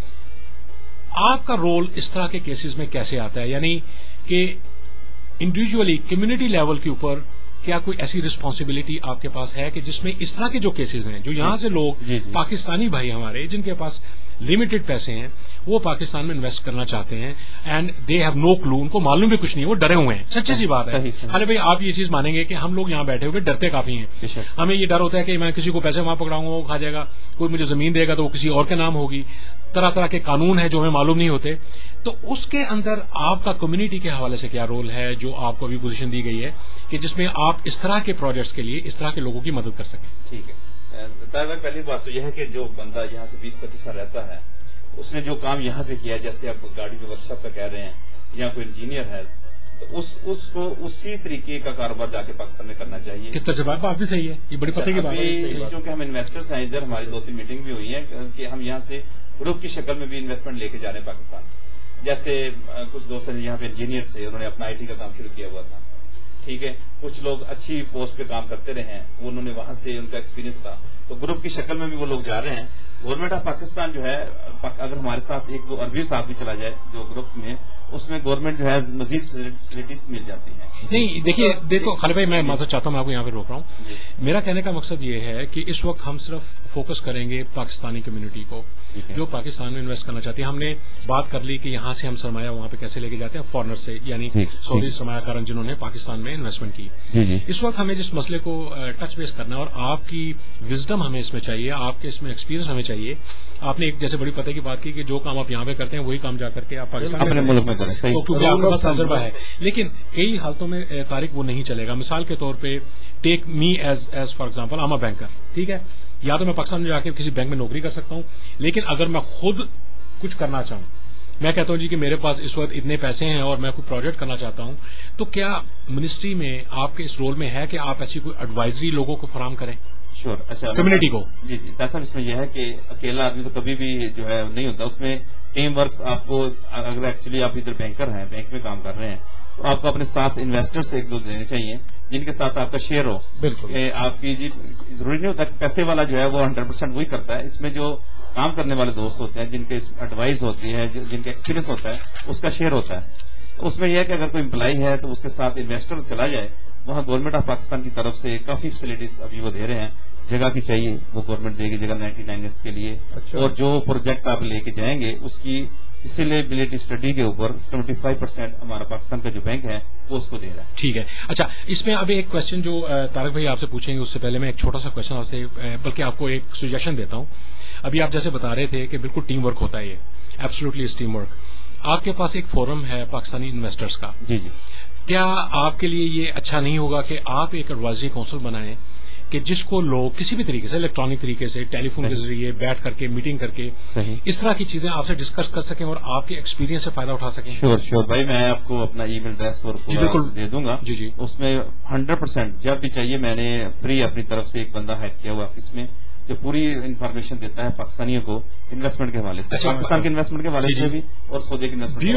آپ کا رول اس طرح کے کیسز میں کیسے آتا ہے, یعنی کہ انڈیویجلی کمیونٹی لیول کے اوپر کیا کوئی ایسی ریسپانسبلٹی آپ کے پاس ہے کہ جس میں اس طرح کے جو کیسز ہیں جو یہاں سے لوگ جی جی. پاکستانی بھائی ہمارے جن کے پاس لمیٹڈ پیسے ہیں وہ پاکستان میں انویسٹ کرنا چاہتے ہیں اینڈ دے ہیو نو کلو, ان کو معلوم بھی کچھ نہیں, وہ ڈرے ہوئے ہیں. سچی سی بات ہے. ارے بھائی آپ یہ چیز مانیں گے کہ ہم لوگ یہاں بیٹھے ہوئے ڈرتے کافی ہیں. ہمیں یہ ڈر ہوتا ہے کہ میں کسی کو پیسے وہاں پکڑاؤں گا وہ کھا جائے گا, کوئی مجھے زمین دے گا تو وہ کسی اور کے نام ہوگی, طرح طرح کے قانون ہیں جو ہمیں معلوم نہیں ہوتے. تو اس کے اندر آپ کا کمیونٹی کے حوالے سے کیا رول ہے جو آپ کو ابھی پوزیشن دی گئی ہے کہ جس میں آپ اس طرح کے پروجیکٹس کے لیے اس طرح کے لوگوں کی مدد کر سکیں؟ ٹھیک ہے, پہلی بات تو یہ ہے کہ جو بندہ یہاں سے بیس پچیس سال رہتا ہے اس نے جو کام یہاں پہ کیا, جیسے آپ گاڑی کے ورک شاپ کا کہہ رہے ہیں یا کوئی انجینئر ہے, تو اس اس کو اسی طریقے کا کاروبار جا کے پاکستان میں کرنا چاہیے. کس طرح جواب آپ بھی صحیح ہے, یہ بڑی پتہ کی بات ہے. کیونکہ ہم انویسٹرس ہیں, ادھر ہماری دو تین میٹنگ بھی ہوئی ہیں کہ ہم یہاں سے گروپ کی شکل میں بھی انویسٹمنٹ لے کے جا رہے ہیں پاکستان. جیسے کچھ دوست یہاں پہ انجینئر تھے, انہوں نے اپنا آئی ٹی کا کام شروع کیا ہوا تھا, ٹھیک ہے, کچھ لوگ اچھی پوسٹ پہ کام کرتے رہے ہیں, انہوں نے وہاں سے ان کا ایکسپیرینس تھا, تو گروپ کی شکل میں بھی وہ لوگ جا رہے ہیں. گورنمنٹ آف پاکستان جو ہے اگر ہمارے ساتھ ایک دو عربی صاحب بھی چلا جائے جو گروپ میں, اس میں گورنمنٹ جو ہے مزید فیسلٹیز مل جاتی ہیں. نہیں دیکھیے دیکھو خالد بھائی, میں معذرت چاہتا ہوں, میں آپ کو یہاں پہ روک رہا ہوں. میرا کہنے کا مقصد یہ ہے کہ اس وقت ہم صرف فوکس کریں گے پاکستانی کمیونٹی کو جو پاکستان میں انویسٹ کرنا چاہتی ہے. ہم نے بات کر لی کہ یہاں سے ہم سرمایہ وہاں پہ کیسے لے کے جاتے ہیں, فارنر سے, یعنی سعودی سرمایہ کارن جنہوں نے پاکستان میں انویسٹمنٹ کی. اس وقت ہمیں جس مسئلے کو ٹچ بیس کرنا ہے اور آپ کی وزڈم ہمیں اس میں چاہیے, آپ کے اس میں ایکسپیرینس ہمیں چاہیے. آپ نے ایک جیسے بڑی پتہ کی بات کی کہ جو کام آپ یہاں پہ کرتے ہیں وہی کام جا کر کے آپ پاکستان میں ملک میں کریں, کیونکہ آپ کے پاس تجربہ ہے. لیکن کئی حالتوں میں طارق وہ نہیں چلے گا. مثال کے طور پہ take me as as for example, I am a banker, ٹھیک ہے, یا تو میں پاکستان میں جا کے کسی بینک میں نوکری کر سکتا ہوں, لیکن اگر میں خود کچھ کرنا چاہوں, میں کہتا ہوں جی کہ میرے پاس اس وقت اتنے پیسے ہیں اور میں کوئی پروجیکٹ کرنا چاہتا ہوں, تو کیا منسٹری میں آپ کے اس رول میں ہے کہ آپ ایسی کوئی ایڈوائزری لوگوں کو فراہم کریں شور اچھا کمیونٹی کو؟ جی جی صاحب, اس میں یہ ہے کہ اکیلا آدمی تو کبھی بھی جو ہے نہیں ہوتا, اس میں ٹیم ورکس آپ کو, اگر ایکچولی آپ ادھر بینکر ہیں, بینک میں کام کر رہے ہیں, تو آپ کو اپنے ساتھ انویسٹر سے ایک دو دینے چاہیے جن کے ساتھ آپ کا شیئر ہو. بالکل, آپ کی جی ضروری نہیں ہوتا پیسے والا جو ہے وہ ہنڈریڈ پرسینٹ وہی کرتا ہے. اس میں جو کام کرنے والے دوست ہوتے ہیں, جن کے ایڈوائز ہوتی ہے, جن کا ایکسپیرینس ہوتا ہے, اس کا شیئر ہوتا ہے. اس میں یہ ہے کہ اگر کوئی امپلائی ہے تو اس کے ساتھ انویسٹر چلا جائے, وہاں گورنمنٹ آف پاکستان کی طرف سے کافی فیسلٹیز ابھی وہ دے رہے ہیں. جگہ کی چاہیے وہ گورنمنٹ دے گی, جگہ نائنٹی نائن ایئرس کے لیے. اور جو پروجیکٹ آپ لے کے جائیں گے اس کی سیلیبلٹی اسٹڈی کے اوپر ٹوئنٹی فائیو پرسینٹ ہمارا پاکستان کا جو بینک ہے وہ اس کو دے رہا ہے. ٹھیک ہے. اچھا, اس میں اب ایک کوشچن جو طارق بھائی آپ سے پوچھیں گے اس سے پہلے میں ایک چھوٹا سا کوشچن آپ سے, بلکہ آپ کو ایک سجیشن دیتا ہوں. ابھی آپ جیسے بتا رہے تھے کہ بالکل ٹیم ورک ہوتا ہے, یہ ایبسولوٹلی اس ٹیم ورک. آپ کے پاس ایک فورم ہے پاکستانی انویسٹرز کا, جی جی, کیا آپ کے لیے یہ اچھا نہیں ہوگا کہ آپ ایک ایڈوائزری کونسل بنائیں کہ جس کو لوگ کسی بھی طریقے سے, الیکٹرانک طریقے سے, ٹیلی فون کے ذریعے بیٹھ کر کے میٹنگ کر کے اس طرح کی چیزیں آپ سے ڈسکس کر سکیں اور آپ کے ایکسپیرینس سے فائدہ اٹھا سکیں؟ شیور شیور بھائی, میں آپ کو اپنا ای میل ایڈریس اور جی بالکل دے دوں گا. جی جی, اس میں ہنڈریڈ پرسینٹ جب بھی چاہیے, میں نے فری اپنی طرف سے ایک بندہ ہیڈ کیا ہوا آفس میں جو پوری انفارمیشن دیتا ہے پاکستانیوں کو انویسٹمنٹ کے حوالے سے, پاکستان کے انویسٹمنٹ کے حوالے سے بھی اور سعودی کے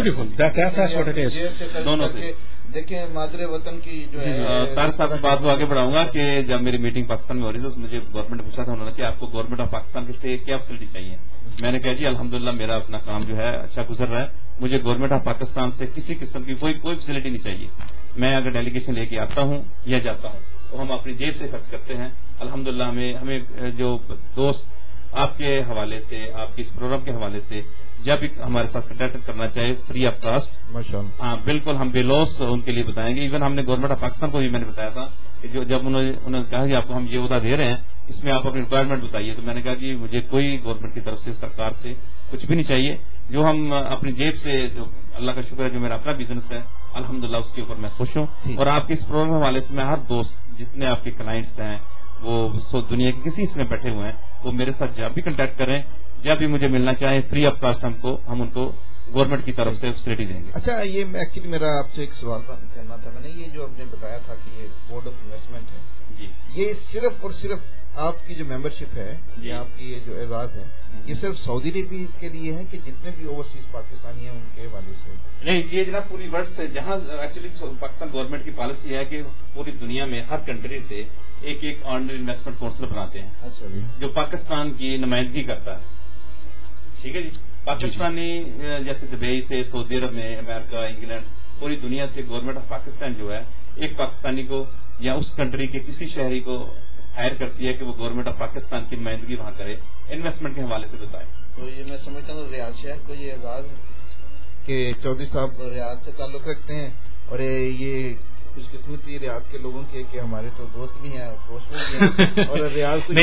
انویسٹمنٹ دونوں سے. دیکھیں مادر وطن کی جو ہے طارق صاحب کی بات کو آگے بڑھاؤں گا کہ جب میری میٹنگ پاکستان میں ہو رہی تھی تو مجھے گورنمنٹ نے پوچھا تھا, انہوں نے کہ آپ کو گورنمنٹ آف پاکستان سے کیا فیسلٹی چاہیے. میں نے کہا جی الحمدللہ میرا اپنا کام جو ہے اچھا گزر رہا ہے, مجھے گورنمنٹ آف پاکستان سے کسی قسم کی کوئی کوئی فیسلٹی نہیں چاہیے. میں اگر ڈیلیگیشن لے کے آتا ہوں یا جاتا ہوں تو ہم اپنی جیب سے خرچ کرتے ہیں, الحمدللہ ہمیں ہمیں جو دوست آپ کے حوالے سے, آپ کے اس پروگرام کے حوالے سے جب بھی ہمارے ساتھ کنٹیکٹ کرنا چاہے فری آف کاسٹ, ماشاءاللہ ہاں بالکل ہم بے لوس ان کے لیے بتائیں گے. ایون ہم نے گورنمنٹ آف پاکستان کو بھی میں نے بتایا تھا کہ جو جب انہوں نے انہوں نے کہا کہ آپ کو ہم یہ عہدہ دے رہے ہیں, اس میں آپ اپنی ریکوائرمنٹ بتائیے, تو میں نے کہا کہ مجھے کوئی گورنمنٹ کی طرف سے, سرکار سے کچھ بھی نہیں چاہیے. جو ہم اپنی جیب سے, جو اللہ کا شکر ہے جو میرا اپنا بزنس ہے الحمدللہ اس کے اوپر میں خوش ہوں. اور آپ کے اس پروگرام کے حوالے سے میں ہر دوست جتنے آپ کے کلائنٹس ہیں وہ دنیا کے کسی حصے میں بیٹھے ہوئے ہیں, وہ میرے ساتھ جب بھی کنٹیکٹ کریں, جب بھی مجھے ملنا چاہیں فری آف کاسٹ ہم کو ہم ان کو گورنمنٹ کی طرف سے فیسلٹی دیں گے. اچھا, یہ ایکچولی میرا آپ سے ایک سوال کرنا تھا. میں نے یہ جو آپ نے بتایا تھا کہ یہ بورڈ آف انویسٹمنٹ ہے, جی یہ صرف اور صرف آپ کی جو ممبرشپ ہے, یہ آپ کی یہ جو اعزاز ہے, یہ صرف سعودی عربی کے لیے ہے کہ جتنے بھی اوورسیز پاکستانی ہیں ان کے حوالے سے؟ نہیں, یہ جناب پوری ورلڈ سے, جہاں ایکچولی پاکستان گورنمنٹ کی پالیسی ہے کہ پوری دنیا میں ہر کنٹری سے ایک ایک آرڈنری انویسٹمنٹ کونسل بناتے ہیں. اچھا جی, جو پاکستان کی نمائندگی کرتا ہے. ٹھیک ہے جی, پاکستانی جیسے دبئی سے, سعودی عرب میں, امریکہ, انگلینڈ, پوری دنیا سے گورنمنٹ آف پاکستان جو ہے ایک پاکستانی کو یا اس کنٹری کے کسی شہری کو ہائر کرتی ہے کہ وہ گورنمنٹ آف پاکستان کی نمائندگی وہاں کرے, انویسٹمنٹ کے حوالے سے بتائے. تو یہ میں سمجھتا ہوں ریاض شہر کو یہ اعزاز ہے کہ چودھری صاحب ریاض سے تعلق رکھتے ہیں, اور یہ خوش قسمتی ریاض کے لوگوں کے کہ ہمارے تو دوست بھی ہیں, دوست بھی ہیں, اور ریاض کو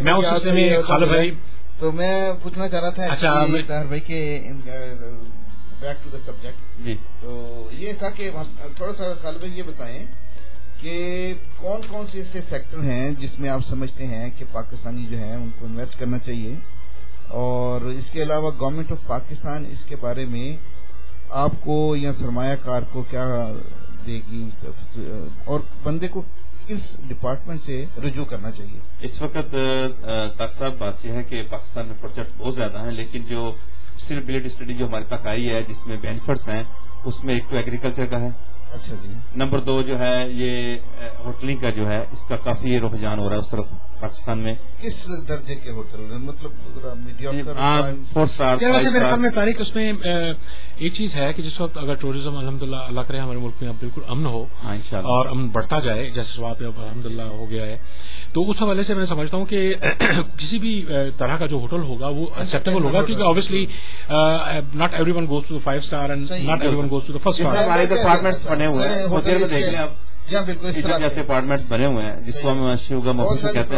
نہیں. تو میں پوچھنا چاہ رہا تھا طاہر بھائی کہ بیک ٹو دا سبجیکٹ, جی تو یہ تھا کہ تھوڑا سا خالد بھائی یہ بتائیں کہ کون کون سے ایسے سیکٹر ہیں جس میں آپ سمجھتے ہیں کہ پاکستانی جو ہیں ان کو انویسٹ کرنا چاہیے, اور اس کے علاوہ گورنمنٹ آف پاکستان اس کے بارے میں آپ کو یا سرمایہ کار کو کیا دے گی, اور بندے کو کس ڈپارٹمنٹ سے رجوع کرنا چاہیے؟ اس وقت طاہر صاحب بات یہ ہے کہ پاکستان میں پروجیکٹ بہت زیادہ ہیں, لیکن جو سیلبلٹی اسٹڈی جو ہمارے تک آئی ہے جس میں بینیفٹس ہیں, اس میں ایک تو ایگریکلچر کا ہے. اچھا جی. نمبر دو جو ہے یہ ہوٹلنگ کا جو ہے اس کا کافی رجحان ہو رہا ہے اس طرف پاکستان میں. کس درجے کے ہوٹل, مطلب میڈیوکر, فور اسٹار, میرے خیال میں تاریخ اس میں ایک چیز ہے کہ جس وقت اگر ٹوریزم الحمدللہ اللہ کرے ہمارے ملک میں اب بالکل امن ہو اور امن بڑھتا جائے جیسے سوات میں الحمدللہ ہو گیا ہے, تو اس حوالے سے میں سمجھتا ہوں کہ کسی بھی طرح کا جو ہوٹل ہوگا وہ ایکسیپٹیبل ہوگا, کیونکہ obviously not everyone goes to five star and not everyone goes to first star. ہمارے اپارٹمنٹس بنے ہوئے ہیں سعودی عرب میں, دیکھ لیں آپ جیسے اپارٹمنٹ بنے ہوئے ہیں جس کو ہم شیوگا محفوظ کہتے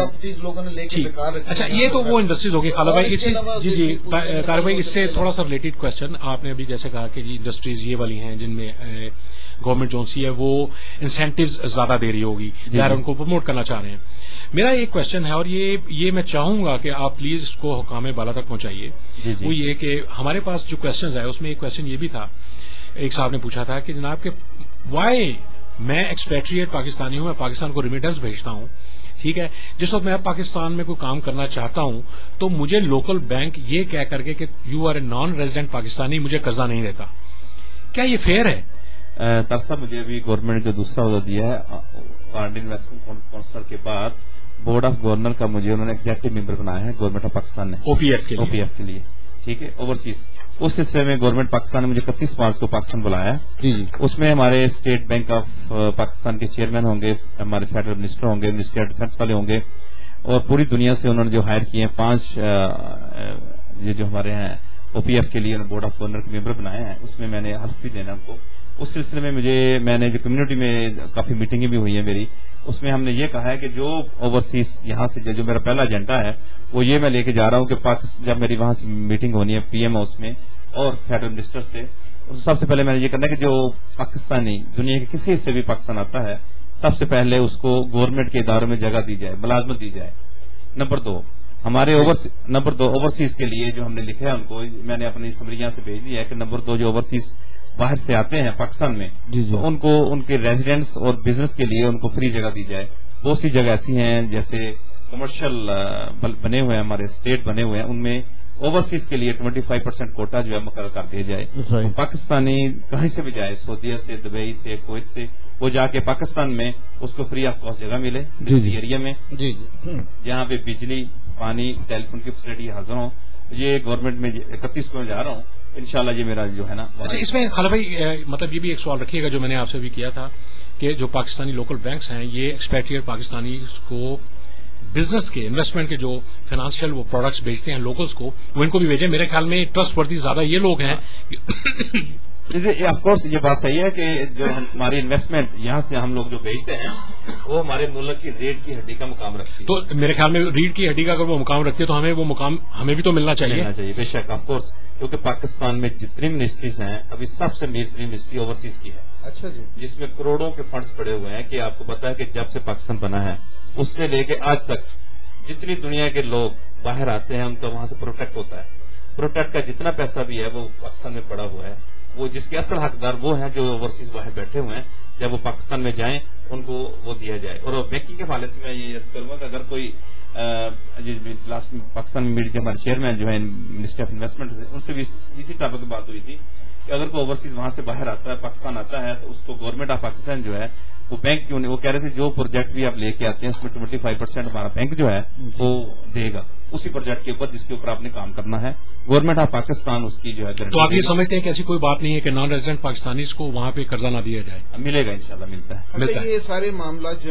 ہیں. اچھا, یہ تو وہ انڈسٹریز ہوگی خالد بھائی. جی جی طاہر بھائی, اس سے تھوڑا سا ریلیٹڈ کوشچن آپ نے ابھی جیسے کہا کہ جی انڈسٹریز یہ والی ہیں جن میں گورنمنٹ جو سی ہے وہ انسینٹیوز زیادہ دے رہی ہوگی, ظاہر ان کو پروموٹ کرنا چاہ رہے ہیں. میرا ایک کوشچن ہے اور یہ یہ میں چاہوں گا کہ آپ پلیز اس کو حکام بالا تک پہنچائیے. وہ یہ کہ ہمارے پاس جو کوشچنز ہے اس میں ایک کوشچن یہ بھی تھا, ایک صاحب نے پوچھا تھا کہ جناب کہ وائی میں ایکسپیٹریٹ پاکستانی ہوں, میں پاکستان کو ریمیٹنس بھیجتا ہوں, ٹھیک ہے, جس وقت میں پاکستان میں کوئی کام کرنا چاہتا ہوں تو مجھے لوکل بینک یہ کہہ کر کے کہ you are a non resident Pakistani مجھے قرضہ نہیں دیتا. کیا یہ فیئر ہے؟ ترسا مجھے ابھی گورنمنٹ جو دوسرا عہدہ دیا ہے آرڈنری انویسٹمنٹ کونسل کے بعد بورڈ آف گورنر کا مجھے انہوں نے ایگزیکٹو ممبر بنایا ہے گورنمنٹ آف پاکستان نے, او پی ایف کے او پی ایف کے لیے, ٹھیک ہے, اوورسیز. اس سلسلے میں گورنمنٹ پاکستان نے مجھے اکتیس مارچ کو پاکستان بلایا. جی جی. اس میں ہمارے اسٹیٹ بینک آف پاکستان کے چیئرمین ہوں گے, ہمارے فیڈرل منسٹر ہوں گے, منسٹری آف ڈیفینس والے ہوں گے, اور پوری دنیا سے انہوں نے جو ہائر کیے ہیں پانچ یہ جو ہمارے ہیں او پی ایف کے لیے بورڈ آف گورنر کے ممبر بنائے ہیں. اس میں میں نے حلف بھی دینا ان کو. اس سلسلے میں مجھے میں نے جو کمیونٹی میں کافی میٹنگیں بھی ہوئی ہیں میری, اس میں ہم نے یہ کہا ہے کہ جو اوورسیز یہاں سے جو میرا پہلا ایجنڈا ہے وہ یہ میں لے کے جا رہا ہوں کہ پاکستان جب میری وہاں سے میٹنگ ہونی ہے پی ایم ہاؤس میں اور فیڈرل منسٹر سے, سب سے پہلے میں نے یہ کرنا ہے کہ جو پاکستانی دنیا کے کسی حصے بھی پاکستان آتا ہے سب سے پہلے اس کو گورنمنٹ کے اداروں میں جگہ دی جائے, ملازمت دی جائے. نمبر دو ہمارے نمبر دو اوورسیز کے لیے جو ہم نے لکھا ہے ان کو میں نے اپنی اسمبلیاں سے بھیج دیا ہے کہ نمبر دو جو اوورسیز باہر سے آتے ہیں پاکستان میں جی جی. تو ان کو ان کے ریزیڈنٹس اور بزنس کے لیے ان کو فری جگہ دی جائے. بہت سی جگہ ایسی ہیں جیسے کمرشل بنے ہوئے ہیں ہمارے اسٹیٹ بنے ہوئے ہیں, ان میں اوورسیز کے لیے ٹوئنٹی فائیو پرسینٹ کوٹا جو ہے مقرر کر دیا جائے. پاکستانی کہیں سے بھی جائے, سعودیہ سے, دبئی سے, کویت سے, وہ جا کے پاکستان میں اس کو فری آف کاسٹ جگہ ملے ایریا میں, جہاں پہ بجلی, پانی, ٹیلی فون کی فیسلٹی حاضر ہوں. یہ گورنمنٹ میں اکتیس کو میں جا رہا ہوں, انشاءاللہ یہ میرا جو ہے نا. اچھا, اس میں خالد بھائی مطلب یہ بھی ایک سوال رکھیے گا جو میں نے آپ سے بھی کیا تھا کہ جو پاکستانی لوکل بینکس ہیں یہ ایکسپیٹریٹ پاکستانی کو बिजनेस के, इन्वेस्टमेंट के जो फाइनेंशियल वो प्रोडक्ट्स बेचते हैं लोकल्स को, वो इनको भी भेजें। मेरे ख्याल में ट्रस्ट वर्दी ज्यादा ये लोग हैं। ऑफ कोर्स ये बात सही है कि जो हमारी इन्वेस्टमेंट यहाँ से हम लोग जो भेजते हैं वो हमारे मुल्क की रीढ़ की हड्डी का मुकाम रखती है। तो मेरे ख्याल में रीढ़ की हड्डी का अगर वो मुकाम रखती है तो हमें वो मुकाम हमें भी तो मिलना चाहिए। मिलना चाहिए बेशक, ऑफ कोर्स, क्योंकि पाकिस्तान में जितनी मिनिस्ट्रीज हैं अभी सबसे मेजर मिनिस्ट्री ओवरसीज की है। अच्छा जी। जिसमें करोड़ों के फंड्स पड़े हुए हैं कि आपको पता है कि जब से पाकिस्तान बना है उससे लेके आज तक जितनी दुनिया के लोग बाहर आते हैं उनका वहां से प्रोटेक्ट होता है। प्रोटेक्ट का जितना पैसा भी है वो पाकिस्तान में पड़ा हुआ है। वो जिसके असल हकदार वो हैं जो ओवरसीज बाहर बैठे हुए हैं, जब वो पाकिस्तान में जाएं उनको वो दिया जाए। और बैंकिंग के हवाले से मैं ये अर्ज करूंगा कि अगर कोई लास्ट में पाकिस्तान में मीडिया के हमारे चेयरमैन जो है मिनिस्ट्री ऑफ इन्वेस्टमेंट, उनसे भी इसी टॉपिक की बात हुई थी कि अगर कोई ओवरसीज वहां से बाहर आता है, पाकिस्तान आता है, तो उसको गवर्नमेंट ऑफ पाकिस्तान जो है वो बैंक क्यों नहीं, वो कह रहे थे जो प्रोजेक्ट भी आप लेके आते हैं उसमें ट्वेंटी फाइव परसेंट हमारा बैंक जो है वो देगा उसी प्रोजेक्ट के ऊपर जिसके ऊपर आपने काम करना है। गवर्नमेंट ऑफ पाकिस्तान उसकी जो है। तो आप ये समझते हैं कि ऐसी कोई बात नहीं है कि नॉन रेजिडेंट पाकिस्तानीज को वहां पे कर्जा ना दिया जाए? मिलेगा, इंशाल्लाह मिलता है। मिलता है। ये सारे मामला जो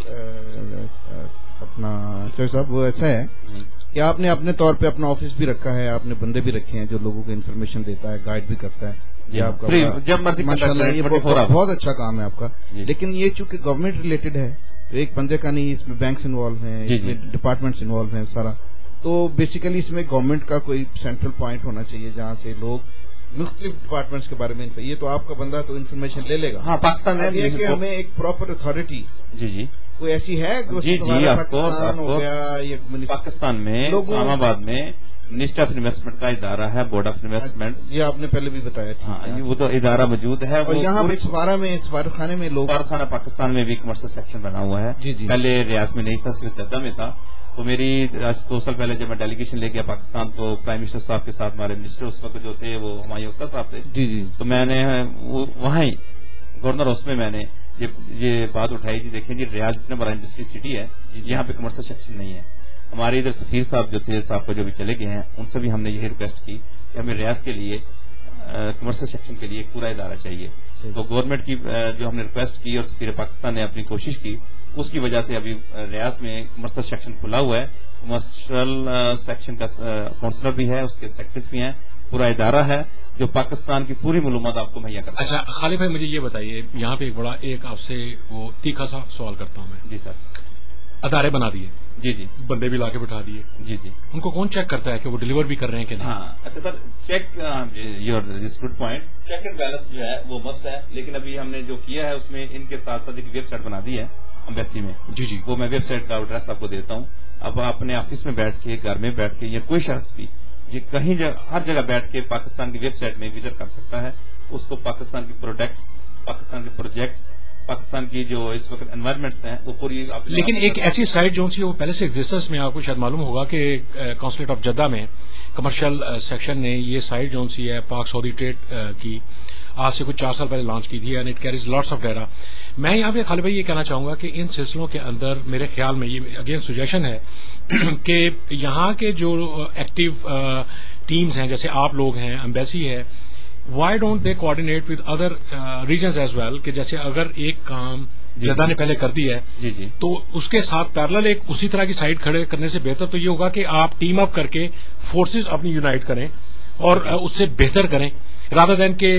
हैं अपना चौधरी साहब, वो ऐसा है कि आपने अपने तौर पे अपना ऑफिस भी रखा है, आपने बंदे भी रखे हैं जो लोगों को इन्फॉर्मेशन देता है, गाइड भी करता है। ये आपका जब मर्जी माशाल्लाह ये बहुत अच्छा काम है आपका। लेकिन ये चूंकि गवर्नमेंट रिलेटेड है, एक बंदे का नहीं, इसमें बैंक्स इन्वॉल्व हैं, इसमें डिपार्टमेंट्स इन्वॉल्व हैं सारा। तो बेसिकली इसमें गवर्नमेंट का कोई सेंट्रल पॉइंट होना चाहिए जहां से लोग मुख्तलिफ डिपार्टमेंट्स के बारे में, ये तो आपका बंदा तो इन्फॉर्मेशन ले लेगा। हाँ, पाकिस्तान में ये कि हमें एक प्रॉपर अथॉरिटी जी जी कोई ऐसी है जी जी पाकिस्तान हो गया, ये पाकिस्तान में इस्लामाबाद में मिनिस्ट्री ऑफ इन्वेस्टमेंट का इदारा है, बोर्ड ऑफ इन्वेस्टमेंट, ये आपने पहले भी बताया। हाँ, वो तो इदारा मौजूद है। और यहाँ पे सफारा में सफारत खाने में लोग सफारत खाना पाकिस्तान में भी कमर्शियल सेक्शन बना हुआ है। जी जी। पहले रियाज में नहीं था, सिर्फ जद्दा में था। तो मेरी आज दो साल पहले जब मैं डेलीगेशन लेके गया पाकिस्तान, तो प्राइम मिनिस्टर साहब के साथ हमारे मिनिस्टर उस वक्त जो थे वो हुमायूं अख्तर साहब थे। जी जी। तो मैंने वहां ही गवर्नर हाउस में मैंने ये ये बात उठाई जी, देखें जी रियाज इतना बड़ा इंडस्ट्री सिटी है, यहाँ पे कमर्शियल सेक्शन नहीं है। हमारे इधर सफीर साहब जो थे, साहब को जो भी चले गए हैं, उनसे भी हमने यही रिक्वेस्ट की कि हमें रियाज के लिए कमर्शियल सेक्शन के लिए एक पूरा इदारा चाहिए। तो गवर्नमेंट की जो हमने रिक्वेस्ट की और सफीर पाकिस्तान ने अपनी कोशिश की, उसकी वजह से अभी रियाज में कमर्शियल सेक्शन खुला हुआ है। कमर्शियल सेक्शन का काउंसलर भी है, उसके सेक्रेटरी भी हैं, पूरा इदारा है जो पाकिस्तान की पूरी मालूमात आपको मुहैया करता है। अच्छा खालिद भाई, मुझे ये बताइए, यहाँ पे एक बड़ा एक आपसे वो तीखा सा सवाल करता हूँ मैं। जी सर। अदारे बना दिए, जी जी, बंदे भी लाके बिठा दिए, जी जी, उनको कौन चेक करता है कि वो डिलीवर भी कर रहे हैं कि नहीं? हाँ, अच्छा sir, check your this good point, check and balance जो है वो मस्ट है। लेकिन अभी हमने जो किया है उसमें इनके साथ साथ एक वेबसाइट बना दी है एम्बेसी में। जी जी, वो मैं वेबसाइट का एड्रेस आपको देता हूँ। अब अपने ऑफिस में बैठ के, घर में बैठ के, या कोई शख्स भी जी कहीं जगह, हर जगह बैठ के पाकिस्तान की वेबसाइट में विजिट कर सकता है। उसको पाकिस्तान के प्रोडक्ट्स, पाकिस्तान के प्रोजेक्ट्स, पाकिस्तान की जो इस वक्त एनवायरमेंट्स हैं वो पूरी। लेकिन एक ऐसी साइट जो थी वो पहले से एग्जिस्टेंस में, आपको शायद मालूम होगा कि काउंसिलेट ऑफ जद्दा में कमर्शियल सेक्शन ने ये साइट जो सी है पाक सऊदी ट्रेड की, आज से कुछ चार साल पहले लॉन्च की थी, and it carries lots of data. मैं यहाँ पे खालिद भाई ये कहना चाहूंगा कि इन सिलसिलों के अंदर मेरे ख्याल में ये अगेन सुजेशन है कि यहाँ के जो एक्टिव टीम्स हैं, जैसे आप लोग हैं, एम्बेसी है, why don't they coordinate with other regions as well, कि जैसे अगर एक काम जद्दा ने पहले कर दिया है जी जी, तो उसके साथ पैरेलल एक उसी तरह की साइट खड़े करने से बेहतर तो ये होगा कि आप टीम अप करके फोर्सेस अपनी यूनाइट करें और उससे बेहतर करें, रादर देन के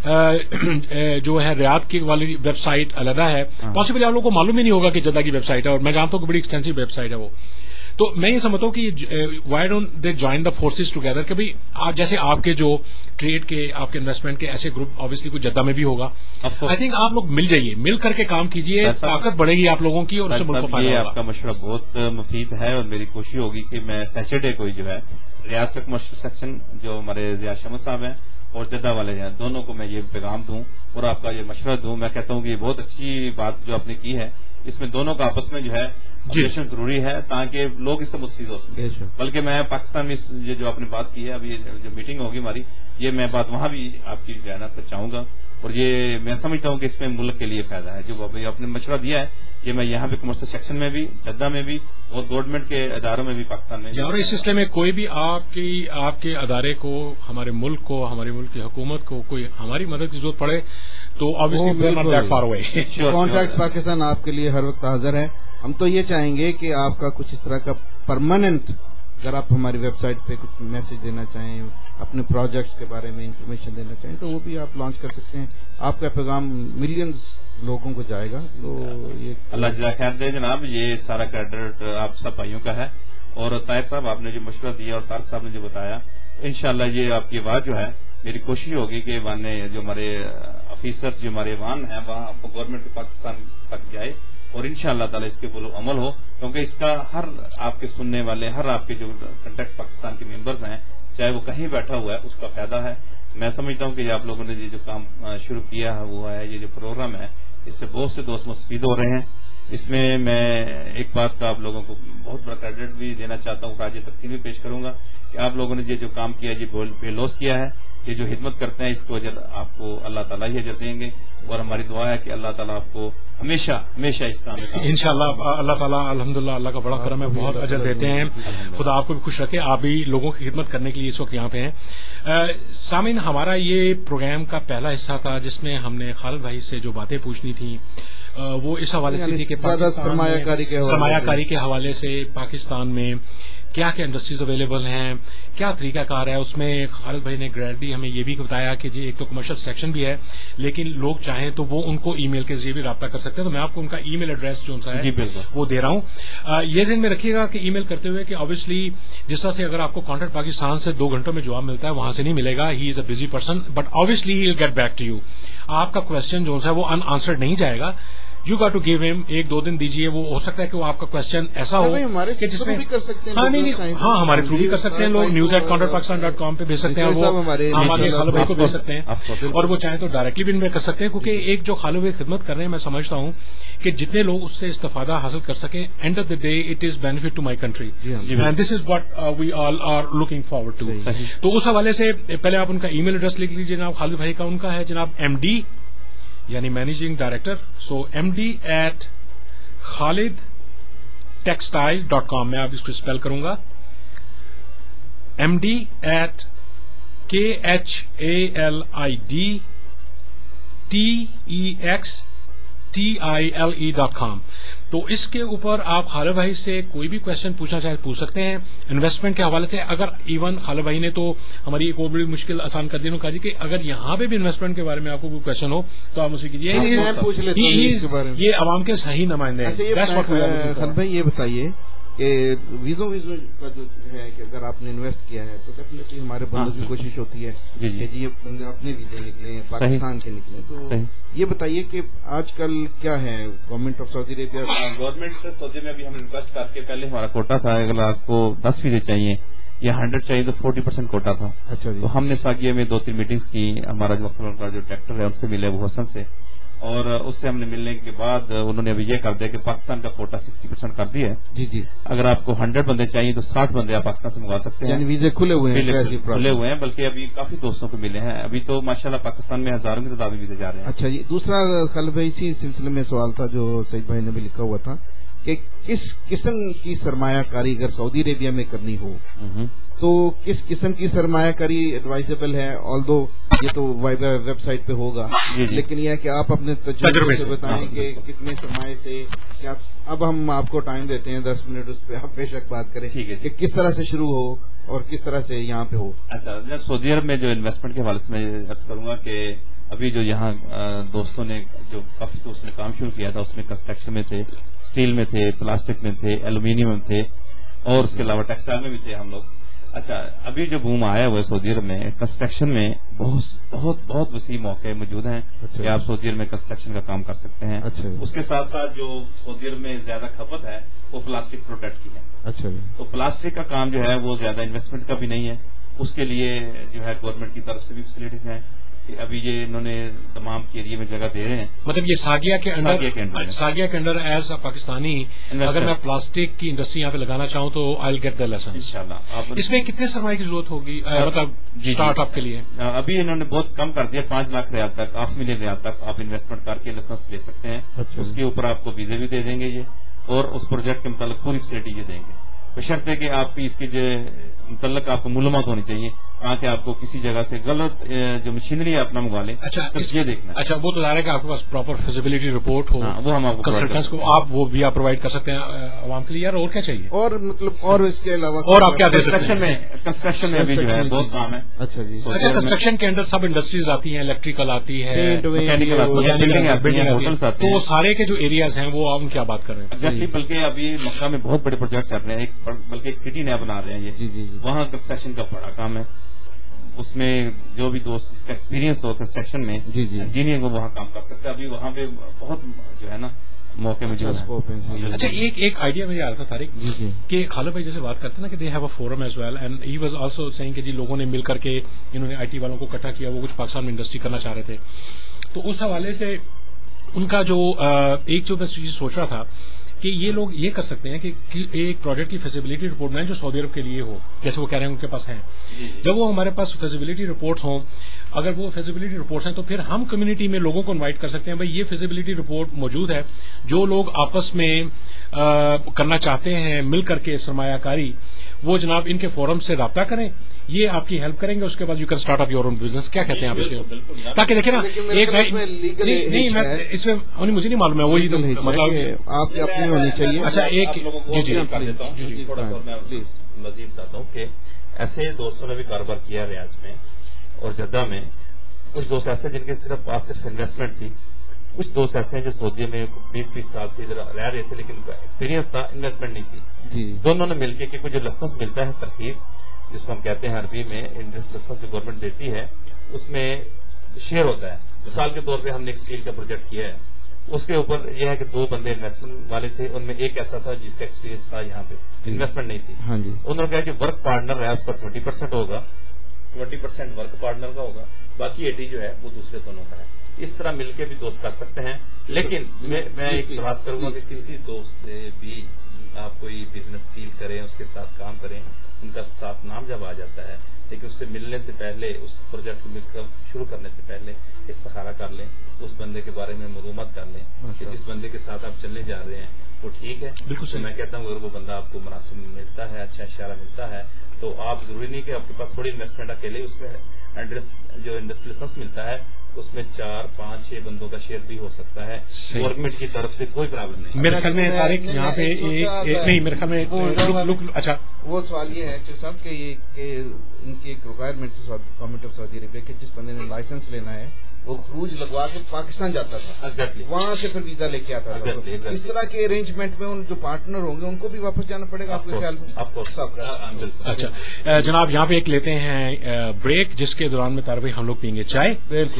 जो है रियाद की वाली वेबसाइट अलग है। पॉसिबली आप लोगों को मालूम ही नहीं होगा कि जद्दा की वेबसाइट है, और मैं जानता हूं कि बड़ी एक्सटेंसिव वेबसाइट है वो। तो मैं ये समझता हूं कि why don't they join the forces together, कि भाई आप जैसे आपके जो ट्रेड के, आपके इन्वेस्टमेंट के ऐसे ग्रुप ऑब्वियसली कुछ जद्दा में भी होगा। आई थिंक आप लोग मिल जाइए, मिल करके काम कीजिए, ताकत बढ़ेगी आप लोगों की और उससे मुल्क को फायदा होगा। आपका मशवरा बहुत मुफीद है और मेरी कोशिश होगी कि मैं सैटरडे को जो है रियाज का कमर्शियल सेक्शन जो हमारे जिया शमस साहब हैं और जद्दा वाले हैं, दोनों को मैं ये पैगाम दूं और आपका ये मशवरा दूं। मैं कहता हूं कि ये बहुत अच्छी बात जो आपने की है, इसमें दोनों का आपस में जो है रिलेशन जरूरी है ताकि लोग इससे मुस्तफीद हो सके। बल्कि मैं पाकिस्तान में ये जो आपने बात की है, अभी जो मीटिंग होगी हमारी, ये मैं बात वहां भी आपकी जानना चाहूंगा, और ये मैं समझता हूं कि इसमें मुल्क के लिए फायदा है। जो आपने मशवरा दिया है ये मैं यहाँ पे कमर्शियल सेक्शन में भी, जद्दा में भी और गवर्नमेंट के अदारों में भी पाकिस्तान में। और इस सिलसिले में कोई भी आपकी आपके अदारे को, हमारे मुल्क को, हमारे मुल्क की हुकूमत को कोई हमारी मदद की जरूरत पड़े तो obviously we are not that far away. Contact Pakistan आपके लिए हर वक्त हाजिर है। ہم تو یہ چاہیں گے کہ آپ کا کچھ اس طرح کا پرماننٹ، اگر آپ ہماری ویب سائٹ پہ کچھ میسج دینا چاہیں، اپنے پروجیکٹس کے بارے میں انفارمیشن دینا چاہیں تو وہ بھی آپ لانچ کر سکتے ہیں. آپ کا پیغام ملینز لوگوں کو جائے گا. تو یہ اللہ جزاک خیر دے جناب. یہ سارا کریڈٹ آپ سب بھائیوں کا ہے. اور طاہر صاحب آپ نے جو مشورہ دیا اور طاہر صاحب نے جو بتایا، انشاءاللہ یہ آپ کی بات جو ہے، میری کوشش ہوگی کہ جو ہمارے آفیسرز جو ہمارے ایوان ہیں وہاں گورنمنٹ پاکستان تک جائے اور انشاءاللہ تعالی اس کے پر عمل ہو، کیونکہ اس کا ہر آپ کے سننے والے، ہر آپ کے جو کنٹیکٹ پاکستان کے ممبرز ہیں، چاہے وہ کہیں بیٹھا ہوا ہے، اس کا فائدہ ہے. میں سمجھتا ہوں کہ یہ آپ لوگوں نے یہ جو کام شروع کیا ہے وہ ہے، یہ جو پروگرام ہے، اس سے بہت سے دوست مستفید ہو رہے ہیں. اس میں میں ایک بات کا آپ لوگوں کو بہت بڑا کریڈٹ بھی دینا چاہتا ہوں، خراج تقسیم بھی پیش کروں گا کہ آپ لوگوں نے یہ جو کام کیا، یہ بے لوث کیا ہے. یہ جو خدمت کرتے ہیں اس کو اجر آپ کو اللہ تعالیٰ ہی اجر دیں گے، اور ہماری دعا ہے کہ اللہ تعالیٰ آپ کو ہمیشہ ہمیشہ اس کام میں انشاءاللہ اللہ تعالیٰ الحمدللہ اللہ کا بڑا کرم ہے، بہت اجر دیتے ہیں. خدا آپ کو بھی خوش رکھے. آپ بھی لوگوں کی خدمت کرنے کے لیے اس وقت یہاں پہ ہیں. سامعین، ہمارا یہ پروگرام کا پہلا حصہ تھا جس میں ہم نے خالد بھائی سے جو باتیں پوچھنی تھیں وہ اس حوالے سے تھی کہ سرمایہ کاری کے سرمایہ کاری کے حوالے سے پاکستان میں کیا کیا انڈسٹریز اویلیبل ہیں، کیا طریقہ کار ہے. اس میں خالد بھائی نے گریڈلی ہمیں یہ بھی بتایا کہ جی ایک تو کمرشل سیکشن بھی ہے، لیکن لوگ چاہیں تو وہ ان کو ای میل کے ذریعے بھی رابطہ کر سکتے ہیں. تو میں آپ کو ان کا ای میل ایڈریس جو سا ہے وہ دے رہا ہوں. یہ ذہن میں رکھیے گا کہ ای میل کرتے ہوئے کہ آبویسلی جس طرح سے اگر آپ کو کانٹیکٹ پاکستان سے دو گھنٹوں میں جواب ملتا ہے وہاں سے نہیں ملے گا. He is a busy person, but obviously he will get back to you. آپ کا کوشچن جو ہے وہ ان آنسرڈ نہیں جائے گا. یو گاٹ ٹو گیو ہم ایک دو دن دیجیے. وہ ہو سکتا ہے کہ وہ آپ کا کوشچن ایسا ہو کہ جس میں ہاں نہیں نہیں ہاں ہمارے تھرو بھی کر سکتے ہیں لوگ. News at contact Pakistan dot com پہ بھیج سکتے ہیں. وہ ہمارے خالد بھائی کو بھیج سکتے ہیں، اور وہ چاہیں تو ڈائریکٹلی بھی انویٹ کر سکتے ہیں. کیونکہ ایک جو خالد بھائی خدمت کر رہے ہیں، میں سمجھتا ہوں کہ جتنے لوگ اس سے استفادہ حاصل کر سکیں، end of the day it is benefit to my country, and this is what we all are looking forward to. تو اس حوالے سے پہلے آپ ان کا ای میل ایڈریس لکھ لیجیے جناب. خالد بھائی کا ان کا ہے جناب ایم ڈی یعنی managing director, so M D at Khalid textile dot com. میں آپ اس کو اسپیل کروں گا، M D at K H A L I D T E X T I L E dot com. تو اس کے اوپر آپ خالد بھائی سے کوئی بھی کوشچن پوچھنا چاہے پوچھ سکتے ہیں انویسٹمنٹ کے حوالے سے. اگر ایون خالد بھائی نے تو ہماری ایک اور بڑی مشکل آسان کر دی انہوں نے کہا جی کہ اگر یہاں پہ بھی انویسٹمنٹ کے بارے میں آپ کو کوئی کوشچن ہو تو آپ اسے کیجیے. یہ عوام کے صحیح نمائندے ہیں. خالد بھائی یہ بتائیے کہ ویزوں ویزوں کا جو ہے کہ اگر آپ نے انویسٹ کیا ہے تو ڈیفینیٹلی ہمارے بندوں کی کوشش ہوتی ہے کہ جی یہ بندے اپنے ویزے نکلیں، پاکستان کے نکلیں. تو یہ بتائیے کہ آج کل کیا ہے government of Saudi Arabia government Saudi میں ابھی ہم ریکویسٹ کر کے، پہلے ہمارا کوٹا تھا اگر آپ کو دس ویزے چاہیے یا ہنڈریڈ چاہیے تو فورٹی پرسینٹ کوٹا تھا. اچھا جی. تو ہم نے ساگیہ میں دو تین میٹنگز کی. ہمارا جو کا جو ڈائریکٹر ہے ان سے ملے وہ حسن سے، اور اس سے ہم نے ملنے کے بعد انہوں نے ابھی یہ کر دیا کہ پاکستان کا کوٹا سکسٹی پرسینٹ کر دیا ہے. جی جی. اگر آپ کو ہنڈریڈ بندے چاہیے تو ساٹھ بندے آپ پاکستان سے منگوا سکتے ہیں. یعنی ویزے کھلے ہوئے ہیں کھلے ہوئے ہیں بلکہ ابھی کافی دوستوں کو ملے ہیں. ابھی تو ماشاءاللہ پاکستان میں ہزاروں کی تعداد میں ویزے جا رہے ہیں. اچھا جی. دوسرا خالد بھائی اسی سلسلے میں سوال تھا جو سعید بھائی نے بھی لکھا ہوا تھا کہ کس قسم کی سرمایہ کاری اگر سعودی عربیہ میں کرنی ہو تو کس قسم کی سرمایہ کاری ایڈوائزبل ہے. آل دو یہ تو ویب سائٹ پہ ہوگا، لیکن یہ ہے کہ آپ اپنے تجربے سے بتائیں کہ کتنے سرمایہ سے کیا. اب ہم آپ کو ٹائم دیتے ہیں دس منٹ، اس پہ آپ بے شک بات کریں کہ کس طرح سے شروع ہو اور کس طرح سے یہاں پہ ہو. اچھا، سعودی عرب میں جو انویسٹمنٹ کے حوالے سے میں عرض کروں گا کہ ابھی جو یہاں دوستوں نے جو کافی دوست نے کام شروع کیا تھا اس میں کنسٹرکشن میں تھے، اسٹیل میں تھے، پلاسٹک میں تھے، ایلومینیم میں تھے، اور اس کے علاوہ ٹیکسٹائل میں بھی تھے ہم لوگ. اچھا، ابھی جو بوم آیا ہوا ہے سعودی عرب میں کنسٹرکشن میں بہت بہت بہت وسیع موقع موجود ہیں کہ آپ سعودی عرب میں کنسٹرکشن کا کام کر سکتے ہیں. اس کے ساتھ ساتھ جو سعودی عرب میں زیادہ کھپت ہے وہ پلاسٹک پروڈکٹ کی ہے. اچھا. تو پلاسٹک کا کام جو ہے وہ زیادہ انویسٹمنٹ کا بھی نہیں ہے. اس کے لیے جو ہے گورنمنٹ کی طرف سے بھی فیسلٹیز ہیں کہ ابھی یہ انہوں نے تمام کے ایریے میں جگہ دے رہے ہیں. مطلب یہ ساگیہ کے انڈر ساگیہ کے انڈر ایز اے پاکستانی اگر میں پلاسٹک کی انڈسٹری یہاں پہ لگانا چاہوں تو آئی ول گیٹ دا لیسن انشاءاللہ. اس میں کتنے سرمایہ کی ضرورت ہوگی مطلب اسٹارٹ اپ کے لیے؟ ابھی انہوں نے بہت کم کر دیا، پانچ لاکھ ریال تک، ہاف ملین ریال تک آپ انویسٹمنٹ کر کے لائسنس لے سکتے ہیں. اس کے اوپر آپ کو ویزے بھی دے دیں گے یہ، اور اس پروجیکٹ کے متعلق پوری فیسلٹی یہ دیں گے، بشرطے کہ آپ کی اس کی جو متعلق آپ کو معلومات ہونی چاہیے کہاں کہ آپ کو کسی جگہ سے غلط جو مشینری ہے اپنا منگوا لیں. اچھا یہ دیکھنا. اچھا وہ تو ظاہر ہے کہ آپ کے پاس پراپر فیزیبلٹی رپورٹ ہو, وہ ہم آپ کو کنسلٹنٹس کو آپ وہ بھی آپ پرووائڈ کر سکتے ہیں عوام کے لیے. یار اور کیا چاہیے, اور مطلب اور اس کے علاوہ اور آپ کیا دے سکتے ہیں؟ کنسٹرکشن میں بھی جو ہے بہت کام ہے. اچھا جی. اچھا کنسٹرکشن کے اندر سب انڈسٹریز آتی ہیں, الیکٹریکل آتی ہے, میکینیکل آتی ہے, ہوٹلس آتے تو ہیں. وہ سارے کے جو ایریاز ہیں وہ آپ ان کی بات کر رہے ہیں. ایگزیکٹلی. بلکہ ابھی مکہ میں بہت بڑے پروجیکٹ چل رہے ہیں, ایک بلکہ ایک سٹی نیا بنا رہے ہیں یہ, وہاں کنسٹرکشن کا بڑا کام ہے. اس میں جو بھی دوست جس کا ایکسپیرینس ہو کنسٹرکشن میں انجینئر وہ وہاں کام کر سکتا ہے. ابھی وہاں پہ بہت جو ہے نا موقع میں جو ہے. اچھا ایک ایک آئیڈیا مجھے آ رہا تھا طارق کہ خالد بھائی جیسے بات کرتے ہیں نا کہ they have a forum as well and he was also saying کہ جی لوگوں نے مل کر کے انہوں نے آئی ٹی والوں کو اکٹھا کیا, وہ کچھ پاکستان میں انڈسٹری کرنا چاہ رہے تھے. تو اس حوالے سے ان کا جو ایک جو میں چیز سوچ رہا تھا کہ یہ لوگ یہ کر سکتے ہیں کہ ایک پروجیکٹ کی فیزیبلٹی رپورٹ میں جو سعودی عرب کے لیے ہو, جیسے وہ کہہ رہے ہیں ان کے پاس ہیں, جب وہ ہمارے پاس فیزیبلٹی رپورٹس ہوں, اگر وہ فیزیبلٹی رپورٹس ہیں تو پھر ہم کمیونٹی میں لوگوں کو انوائٹ کر سکتے ہیں بھائی یہ فیزیبلٹی رپورٹ موجود ہے, جو لوگ آپس میں کرنا چاہتے ہیں مل کر کے سرمایہ کاری, وہ جناب ان کے فورم سے رابطہ کریں, یہ آپ کی ہیلپ کریں گے. اس کے بعد you can start up your own business. کیا کہتے ہیں آپ اس کے, تاکہ دیکھیں نا ایک نہیں میں اس میں مجھے نہیں معلوم ہے وہی مطلب آپ کی اپنی ہونی چاہیے. اچھا ایک جی جی تھوڑا سا میں مزید بتاتا ہوں کہ ایسے دوستوں نے بھی کاروبار کیا ریاض میں اور جدہ میں. کچھ دوست ایسے جن کے صرف پاس صرف انویسٹمنٹ تھی, کچھ دوست ایسے ہیں جو سعودی میں بیس بیس سال سے ادھر رہ رہے تھے لیکن ان کا ایکسپیرینس تھا, انویسٹمنٹ نہیں تھی. دونوں نے مل کے کہ جو لائسنس ملتا ہے ترخیص جس کو ہم کہتے ہیں عربی میں انڈسٹری لائسنس جو گورنمنٹ دیتی ہے, اس میں شیئر ہوتا ہے. مثال کے طور پہ ہم نے ایک اسٹیل کا پروجیکٹ کیا ہے, اس کے اوپر یہ ہے کہ دو بندے انویسٹمنٹ والے تھے, ان میں ایک ایسا تھا جس کا ایکسپیرینس تھا یہاں پہ, انویسٹمنٹ نہیں تھی. انہوں نے کہا کہ ورک پارٹنر ہے اس پر ٹوینٹی پرسینٹ ہوگا, ٹوینٹی پرسینٹ ورک پارٹنر کا ہوگا, باقی ایٹی جو ہے وہ دوسرے دونوں کا ہے. اس طرح مل کے بھی دوست کر سکتے ہیں. لیکن میں ایک درخواست کروں گا کہ کسی دوست سے بھی آپ کوئی بزنس ڈیل کریں, اس کے ساتھ کام کریں, ان کا ساتھ نام جب آ جاتا ہے لیکن اس سے ملنے سے پہلے, اس پروجیکٹ کو شروع کرنے سے پہلے استخارہ کر لیں, اس بندے کے بارے میں معلومات کر لیں کہ جس بندے کے ساتھ آپ چلنے جا رہے ہیں وہ ٹھیک ہے. بالکل میں کہتا ہوں اگر وہ بندہ آپ کو مناسب ملتا ہے, اچھا اشارہ ملتا ہے, تو آپ ضروری نہیں کہ آپ کے پاس تھوڑی انویسٹمنٹ اکیلے اس میں جو انڈسٹری لائسنس ملتا ہے اس میں چار پانچ چھ بندوں کا شیئر بھی ہو سکتا ہے. گورنمنٹ کی طرف سے کوئی پرابلم نہیں. میرے خیال میں طارق یہاں پہ نہیں, میرے خیال میں اچھا وہ سوال یہ ہے کہ صاحب کہ یہ ان کی ایک requirement government of Saudi Arabia کہ جس بندے نے لائسنس لینا ہے وہ خروج لگوا کے پاکستان جاتا تھا, وہاں سے پھر ویزا لے کے آتا تھا. اس طرح کے ارینجمنٹ میں ان جو پارٹنر ہوں گے ان کو بھی واپس جانا پڑے گا آپ کے خیال میں؟ اچھا جناب یہاں پہ ایک لیتے ہیں بریک, جس کے دوران میں طارق بھائی ہم لوگ پئیں گے چائے,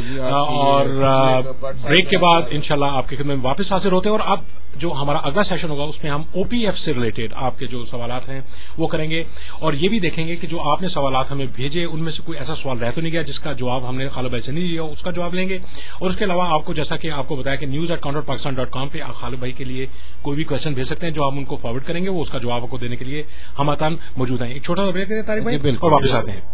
اور بریک کے بعد انشاءاللہ آپ کی خدمت میں واپس حاضر ہوتے ہیں. اور اب جو ہمارا اگلا سیشن ہوگا اس میں ہم او پی ایف سے ریلیٹڈ آپ کے جو سوالات ہیں وہ کریں گے, اور یہ بھی دیکھیں گے کہ جو آپ نے سوالات ہمیں بھیجے ان میں سے کوئی ایسا سوال رہ تو نہیں گیا جس کا جواب ہم نے خالد بھائی سے نہیں لیا, اس کا جواب لیں گے. اور اس کے علاوہ آپ کو جیسا کہ آپ کو بتایا کہ news at counter Pakistan dot com پہ آپ خالد بھائی کے لیے کوئی بھی کوشچن بھیج سکتے ہیں, جو آپ ان کو فارورڈ کریں گے وہ اس کا جواب آپ کو دینے کے لیے ہم آتان موجود ہیں. ایک چھوٹا سا بریک طارق بھائی اور واپس آتے ہیں.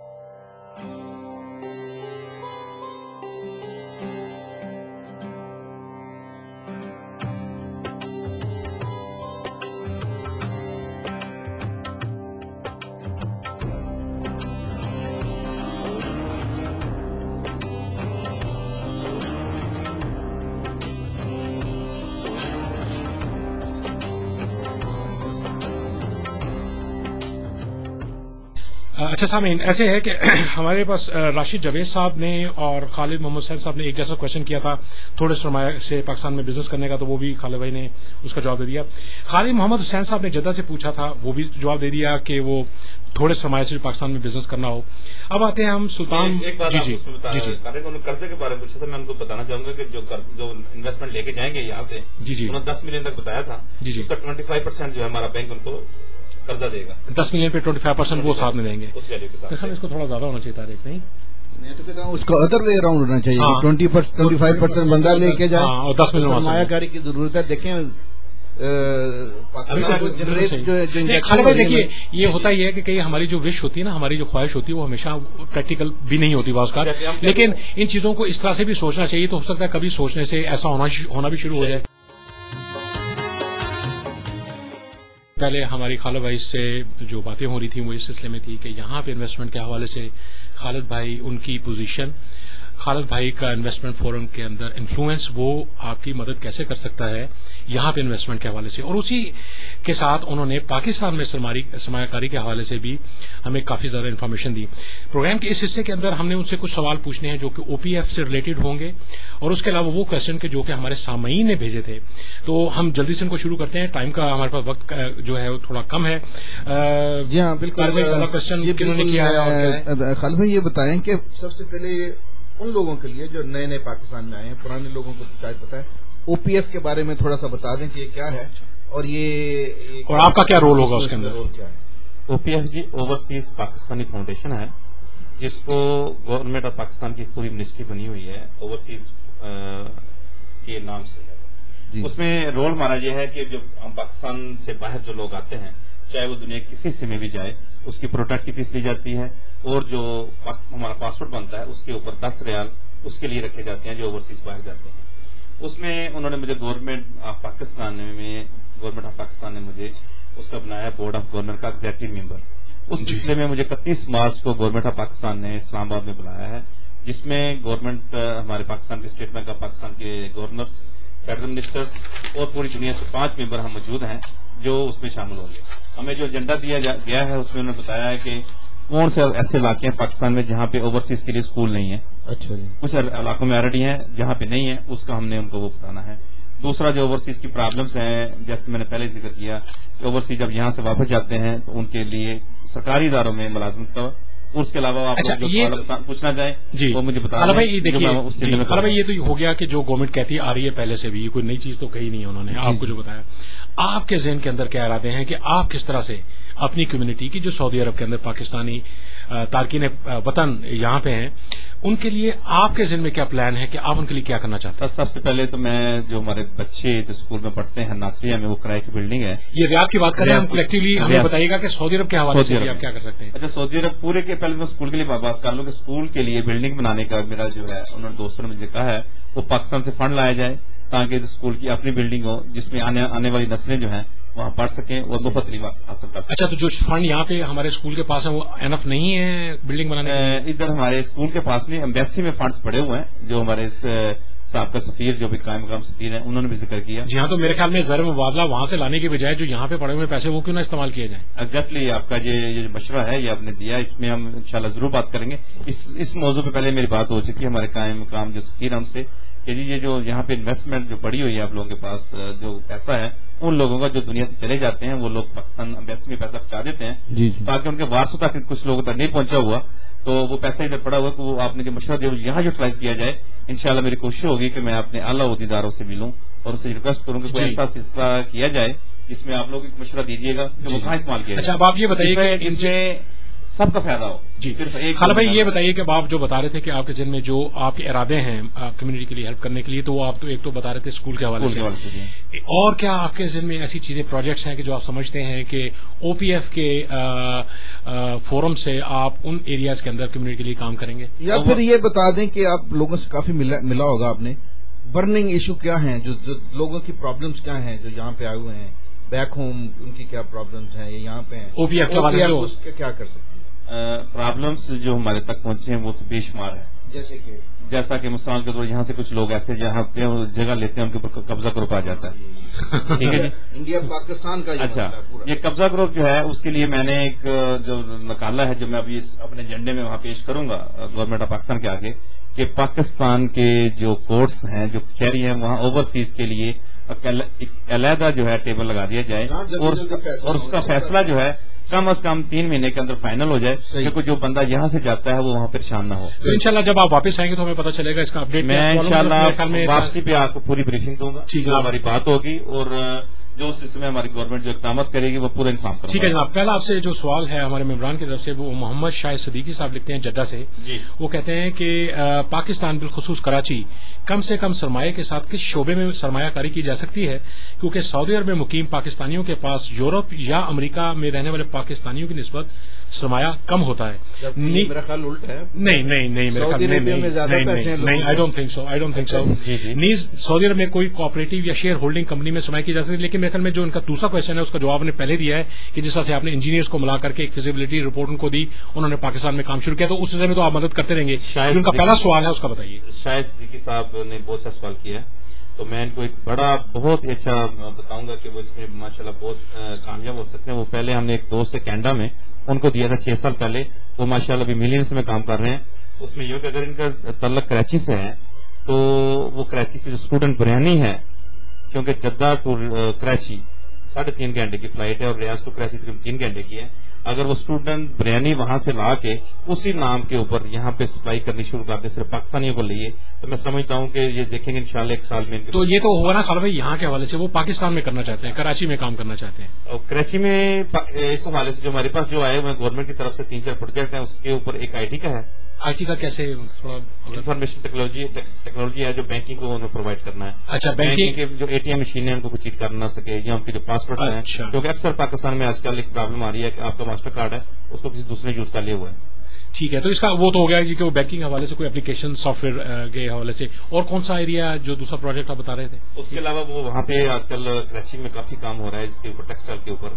اچھا سامعین, ایسے ہے کہ ہمارے پاس راشد جاوید صاحب نے اور خالد محمد حسین صاحب نے ایک جیسا کوشچن کیا تھا تھوڑے سرمایہ سے پاکستان میں بزنس کرنے کا, تو وہ بھی خالد بھائی نے اس کا جواب دے دیا. خالد محمد حسین صاحب نے جدہ سے پوچھا تھا, وہ بھی جواب دے دیا کہ وہ تھوڑے سرمایہ سے پاکستان میں بزنس کرنا ہو. اب آتے ہیں ہم سلطان جی جی جی قرضے کے بارے میں پوچھا تھا, میں ان کو بتانا چاہوں گا کہ جو جو انویسٹمنٹ لے کے جائیں گے یہاں سے, جی جی انہوں نے دس ملین تک بتایا تھا, جی جی اس کا ٹوئنٹی فائیو پرسینٹ جو ہے ہمارا بینک ان کو قرضہ دے گا. دس ملین پہ ٹوئنٹی فائیو پرسینٹ وہ ساتھ میں دیں گے. اس کو تھوڑا زیادہ ہونا چاہیے طارق, نہیں میں تو کہتا ہوں اس کو ادر وے اراؤنڈ ہونا چاہیے. ٹوئنٹی ٹوئنٹی فائیو پرسینٹ بندہ لے کے جائے اور دس ملین سرمایہ کاری کی ضرورت ہے. دیکھیں دیکھیے یہ ہوتا ہی ہے کہ کئی ہماری جو وش ہوتی ہے نا, ہماری جو خواہش ہوتی ہے وہ ہمیشہ پریکٹیکل بھی نہیں ہوتی بعض کا, لیکن ان چیزوں کو اس طرح سے بھی سوچنا چاہیے. تو ہو سکتا ہے کبھی سوچنے سے ایسا ہونا بھی شروع ہو جائے. پہلے ہماری خالد بھائی سے جو باتیں ہو رہی تھیں وہ اس سلسلے میں تھی کہ یہاں پہ انویسٹمنٹ کے حوالے سے خالد بھائی ان کی پوزیشن، خالد بھائی کا انویسٹمنٹ فورم کے اندر انفلوئنس، وہ آپ کی مدد کیسے کر سکتا ہے یہاں پہ انویسٹمنٹ کے حوالے سے، اور اسی کے ساتھ انہوں نے پاکستان میں سرمایہ کاری کے حوالے سے بھی ہمیں کافی زیادہ انفارمیشن دی. پروگرام کے اس حصے کے اندر ہم نے ان سے کچھ سوال پوچھنے ہیں جو کہ او پی ایف سے ریلیٹڈ ہوں گے، اور اس کے علاوہ وہ کوشچن کے جو کہ ہمارے سامعین نے بھیجے تھے. تو ہم جلدی سے ان کو شروع کرتے ہیں، ٹائم کا ہمارے پاس وقت جو ہے وہ تھوڑا کم ہے. جی ہاں بالکل. خالد بھائی یہ بتائیں کہ سب سے پہلے ان لوگوں کے لیے جو نئے نئے پاکستان میں آئے ہیں، پرانے لوگوں کو شاید پتا ہے، او پی ایف کے بارے میں تھوڑا سا بتا دیں کہ یہ کیا ہے اور یہ اور آپ کا کیا رول ہوگا اس کے اندر. او پی ایف جی اوورسیز پاکستانی فاؤنڈیشن ہے جس کو گورنمنٹ آف پاکستان کی پوری منسٹری بنی ہوئی ہے اوورسیز کے نام سے ہے. اس میں رول ہمارا یہ ہے کہ جب ہم پاکستان سے باہر جو لوگ آتے ہیں چاہے وہ دنیا کسی حصے میں بھی جائے اس کی پروڈکٹ کی فیس لی جاتی ہے، اور جو ہمارا پاسپورٹ بنتا ہے اس کے اوپر دس ریال اس کے لیے رکھے جاتے ہیں جو اوورسیز باہر جاتے ہیں. اس میں انہوں نے مجھے گورنمنٹ آف پاکستان میں گورنمنٹ آف پاکستان نے مجھے اس کا بنایا بورڈ آف گورنر کا ایگزیکٹو ممبر. اس سلسلے میں مجھے اکتیس مارچ کو گورنمنٹ آف پاکستان نے اسلام آباد میں بلایا ہے، جس میں گورنمنٹ ہمارے پاکستان کے اسٹیٹ بینک آف پاکستان کے گورنرز، فیڈرل منسٹرز اور پوری دنیا سے پانچ ممبر ہم موجود ہیں جو اس میں شامل ہوں گے. ہمیں جو ایجنڈا دیا گیا ہے اس میں انہوں نے بتایا ہے کہ کون سے ایسے علاقے ہیں پاکستان میں جہاں پہ اوورسیز کے لیے اسکول نہیں ہے. اچھا جی. کچھ علاقوں میں آلریڈی ہیں، جہاں پہ نہیں ہے اس کا ہم نے ان کو وہ بتانا ہے. دوسرا جو اوورسیز کی پرابلمس ہیں جیسے میں نے پہلے ذکر کیا کہ اوورسیز جب یہاں سے واپس جاتے ہیں تو ان کے لیے سرکاری اداروں میں ملازمت کا، اس کے علاوہ آپ اچھا جو پوچھنا چاہیں جی وہ مجھے بتا دیں. بھائی دیکھیے خالد بھائی یہ تو ہو گیا کہ جو گورنمنٹ کہتی آ رہی ہے پہلے سے بھی، کوئی نئی چیز تو کہی نہیں ہے انہوں نے آپ کو جو بتایا. آپ کے ذہن کے اندر کیا ارادے ہیں کہ آپ کس طرح سے اپنی کمیونٹی کی جو سعودی عرب کے اندر پاکستانی تارکین وطن یہاں پہ ہیں ان کے لیے آپ کے ذہن میں کیا پلان ہے کہ آپ ان کے لیے کیا کرنا چاہتے ہیں؟ سب سے پہلے تو میں جو ہمارے بچے جو اسکول میں پڑھتے ہیں ناصریہ میں، وہ کرائے کی بلڈنگ ہے. یہ ریاض کی بات کریں ہم کلیکٹیولی، ہمیں بتائیے گا کہ سعودی عرب کے حوالے سے آپ کیا کر سکتے ہیں. اچھا سعودی عرب پورے کے پہلے میں اسکول کے لیے بات کر لوں کہ اسکول کے لیے بلڈنگ بنانے کا میرا جو ہے انہوں نے دوستوں نے مجھے کہا ہے وہ پاکستان سے فنڈ لایا جائے تاکہ اسکول کی اپنی بلڈنگ ہو جس میں آنے, آنے والی نسلیں جو ہیں وہاں پڑھ سکیں اور مفت تعلیم حاصل کر سکیں. اچھا تو جو فنڈ یہاں پہ ہمارے اسکول کے پاس ہیں وہ انف نہیں ہے بلڈنگ بنانے کے؟ ادھر ہمارے اسکول کے پاس نہیں، ایمبیسی میں فنڈز پڑے ہوئے ہیں جو ہمارے صاحب کا سفیر جو بھی قائم مقام سفیر ہیں انہوں نے بھی ذکر کیا. جی ہاں، تو میرے خیال میں زر مبادلہ وہاں سے لانے کے بجائے جو یہاں پہ پڑے ہوئے پیسے وہ کیوں نہ استعمال کیے جائیں؟ ایگزیکٹلی آپ کا یہ مشورہ ہے یہ آپ نے دیا، اس میں ہم انشاءاللہ ضرور بات کریں گے. اس اس موضوع پہ پہلے میری بات ہو چکی ہے ہمارے قائم مقام جو سفیر ہیں ان سے کہ جی یہ جو یہاں پہ انویسٹمنٹ جو پڑی ہوئی ہے آپ لوگوں کے پاس جو پیسہ ہے ان لوگوں کا جو دنیا سے چلے جاتے ہیں وہ لوگ پاکستان ایمبیسی میں پیسہ پہنچا دیتے ہیں جی جی. تاکہ ان کے وارثوں تک کچھ لوگوں تک نہیں پہنچا ہوا تو وہ پیسہ ادھر پڑا ہوا کہ وہ آپ نے جو مشورہ دیا یہاں یوٹیلائز کیا جائے. انشاءاللہ میری کوشش ہوگی کہ میں اپنے اعلیٰ عہدیداروں سے ملوں اور ان سے ریکویسٹ کروں کہ کوئی ایسا سلسلہ کیا جائے جس میں آپ لوگ ایک مشورہ دیجیے گا کہ وہ کہاں استعمال کیا جائے. اچھا اب آپ یہ بتائیے کہ ان سے سب کا فائدہ ہو. جی خالد بھائی یہ بتائیے کہ آپ جو بتا رہے تھے کہ آپ کے ذہن میں جو آپ کے ارادے ہیں کمیونٹی کے لیے ہیلپ کرنے کے لیے تو وہ آپ تو ایک تو بتا رہے تھے اسکول کے حوالے سے، اور کیا آپ کے ذہن میں ایسی چیزیں پروجیکٹس ہیں کہ جو آپ سمجھتے ہیں کہ او پی ایف کے فورم سے آپ ان ایریاز کے اندر کمیونٹی کے لیے کام کریں گے؟ یا پھر یہ بتا دیں کہ آپ لوگوں سے کافی ملا ہوگا آپ نے، برننگ ایشو کیا ہیں جو لوگوں کی پرابلمس کیا ہیں جو یہاں پہ آئے ہوئے ہیں بیک ہوم، ان کی کیا پرابلمس ہیں یہاں پہ ہیں او پی ایف کے حوالے سے کیا کر سکتے ہیں؟ پرابلمس جو ہمارے تک پہنچے ہیں وہ تو بے شمار ہے، جیسے کہ جیسا کہ مثال کے طور یہاں سے کچھ لوگ ایسے جہاں پہ جگہ لیتے ہیں ان کے اوپر قبضہ گروپ آ جاتا ہے. ٹھیک ہے جی، انڈیا پاکستان کا اچھا یہ قبضہ گروپ جو ہے اس کے لیے میں نے ایک جو نکالا ہے جو میں ابھی اپنے ایجنڈے میں وہاں پیش کروں گا گورنمنٹ آف پاکستان کے آگے کہ پاکستان کے جو کورٹس ہیں جو کچہری ہیں وہاں اوورسیز کے لیے علیحدہ جو ہے ٹیبل لگا دیا جائے اور اس کا فیصلہ جو ہے کم از کم تین مہینے کے اندر فائنل ہو جائے کیونکہ جو بندہ یہاں سے جاتا ہے وہ وہاں پریشان نہ ہو. تو انشاءاللہ جب آپ واپس آئیں گے تو ہمیں پتہ چلے گا اس کا اپڈیٹ. میں انشاءاللہ واپسی پہ آپ کو پوری بریفنگ دوں گا، ہماری بات ہوگی اور جو اس میں ہماری گورنمنٹ جو اقدامات کرے گی وہ پورا انفارم کرے گی. ٹھیک ہے جناب. پہلا آپ سے جو سوال ہے ہمارے ممبران کی طرف سے وہ محمد شاہد صدیقی صاحب لکھتے ہیں جدہ سے. جی. وہ کہتے ہیں کہ پاکستان بالخصوص کراچی کم سے کم سرمایہ کے ساتھ کس شعبے میں سرمایہ کاری کی جا سکتی ہے کیونکہ سعودی عرب میں مقیم پاکستانیوں کے پاس یورپ یا امریکہ میں رہنے والے پاکستانیوں کی نسبت سرمایہ کم ہوتا ہے. میرا خیال الٹ ہے. نہیں نہیں نہیں میرا خیال نہیں, I don't think so I don't think so نیز سعودی عرب میں کوئی کوآپریٹو یا شیئر ہولڈنگ کمپنی میں سرمایہ کی جا سکتی ہے. لیکن میرے خیال میں جو ان کا دوسرا کوشچن ہے اس کا جواب نے پہلے دیا ہے کہ جس طرح سے آپ نے انجینئرس کو ملا کر کے ایک فیزیبلٹی رپورٹ ان کو دی, انہوں نے پاکستان میں کام شروع کیا, تو اس سلسلے میں تو آپ مدد کرتے رہیں گے. ان کا پہلا سوال ہے اس کا بتائیے. شاہد صدیقی صاحب نے بہت سا سوال کیا ہے, تو میں ان کو ایک بڑا بہت ہی اچھا بتاؤں گا کہ وہ اس میں ماشاءاللہ بہت کامیاب ہو سکتے ہیں. وہ پہلے ہم نے ایک دوست ہے کینیڈا میں, ان کو دیا تھا چھ سال پہلے, وہ ماشاءاللہ ابھی ملینس میں کام کر رہے ہیں. اس میں یہ کہ اگر ان کا تعلق کراچی سے ہے تو وہ کراچی سے جو اسٹوڈنٹ بریانی ہے, کیونکہ جدہ ٹو کراچی ساڑھے تین گھنٹے کی فلائٹ ہے اور ریاض ٹو کراچی تقریباً تین گھنٹے کی ہے. اگر وہ اسٹوڈنٹ بریانی وہاں سے لا کے اسی نام کے اوپر یہاں پہ سپلائی کرنی شروع کر دے صرف پاکستانیوں کو لیے, تو میں سمجھتا ہوں کہ یہ دیکھیں گے انشاءاللہ ایک سال میں. تو یہ تو ہوگا نا خالد بھائی, یہاں کے حوالے سے وہ پاکستان میں کرنا چاہتے ہیں, کراچی میں کام کرنا چاہتے ہیں. اور کراچی میں اس حوالے سے جو ہمارے پاس جو آئے ہوئے گورنمنٹ کی طرف سے تین چار پروجیکٹ ہیں, اس کے اوپر ایک آئی ٹی کا ہے. آئی ٹی کا کیسے تھوڑا انفارمیشن ٹیکنالوجی ٹیکنالوجی ہے جو بینکنگ کو انہیں پرووائڈ کرنا ہے. اچھا, بینکنگ کے جو اے ٹی ایم مشین ہے ان کو کوئی چیٹ کر نہ سکے, یا ان کے جو پاسپورٹ ہیں, کیونکہ اکثر پاکستان میں آج کل ایک پرابلم آ رہی ہے کہ آپ کا ماسٹر کارڈ ہے اس کو کسی دوسرے نے یوز کر لیا ہوا ہے. ٹھیک ہے, تو اس کا وہ تو ہو گیا جی کہ وہ بینکنگ کے حوالے سے کوئی اپلیکیشن سافٹ ویئر کے حوالے سے. اور کون سا ایریا جو دوسرا پروجیکٹ آپ بتا رہے تھے؟ اس کے علاوہ وہ وہاں پہ آج کل کراچی میں کافی کام ہو رہا ہے اس کے اوپر, ٹیکسٹائل کے اوپر.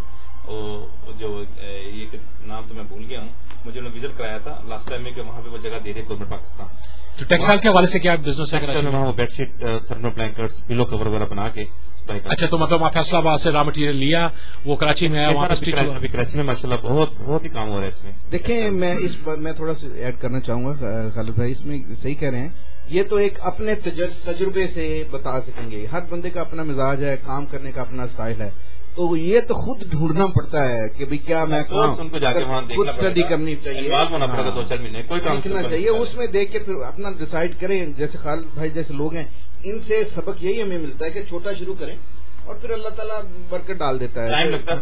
جو یہ نام تو میں بھول گیا ہوں, مجھے انہوں نے وزٹ کرایا تھا لاسٹ ٹائم میں کہ وہاں پہ وہ جگہ دے رہے گورنمنٹ پاکستان. تو ٹیکسٹائل کے حوالے سے کیا بزنس ہے کراچی میں؟ وہاں bed sheet, thermal blankets, pillow cover وغیرہ بنا کے. اچھا, تو مطلب آپ فیصلہ آباد سے را مٹیریل لیا, وہ کراچی میں ہے, ابھی کراچی میں ماشاءاللہ بہت بہت ہی کام ہو رہا ہے اس میں. دیکھیں میں اس میں تھوڑا سا ایڈ کرنا چاہوں گا خالد بھائی, اس میں صحیح کہہ رہے ہیں. یہ تو ایک اپنے تجربے سے بتا سکیں گے, ہر بندے کا اپنا مزاج ہے, کام کرنے کا اپنا اسٹائل ہے, تو یہ تو خود ڈھونڈنا پڑتا ہے کہ بھئی کیا میں خود اسٹڈی کرنی چاہیے, سیکھنا چاہیے, اس میں دیکھ کے پھر اپنا ڈیسائیڈ کریں. جیسے خالد بھائی جیسے لوگ ہیں, ان سے سبق یہی ہمیں ملتا ہے کہ چھوٹا شروع کریں اور پھر اللہ تعالیٰ برکت ڈال دیتا ہے.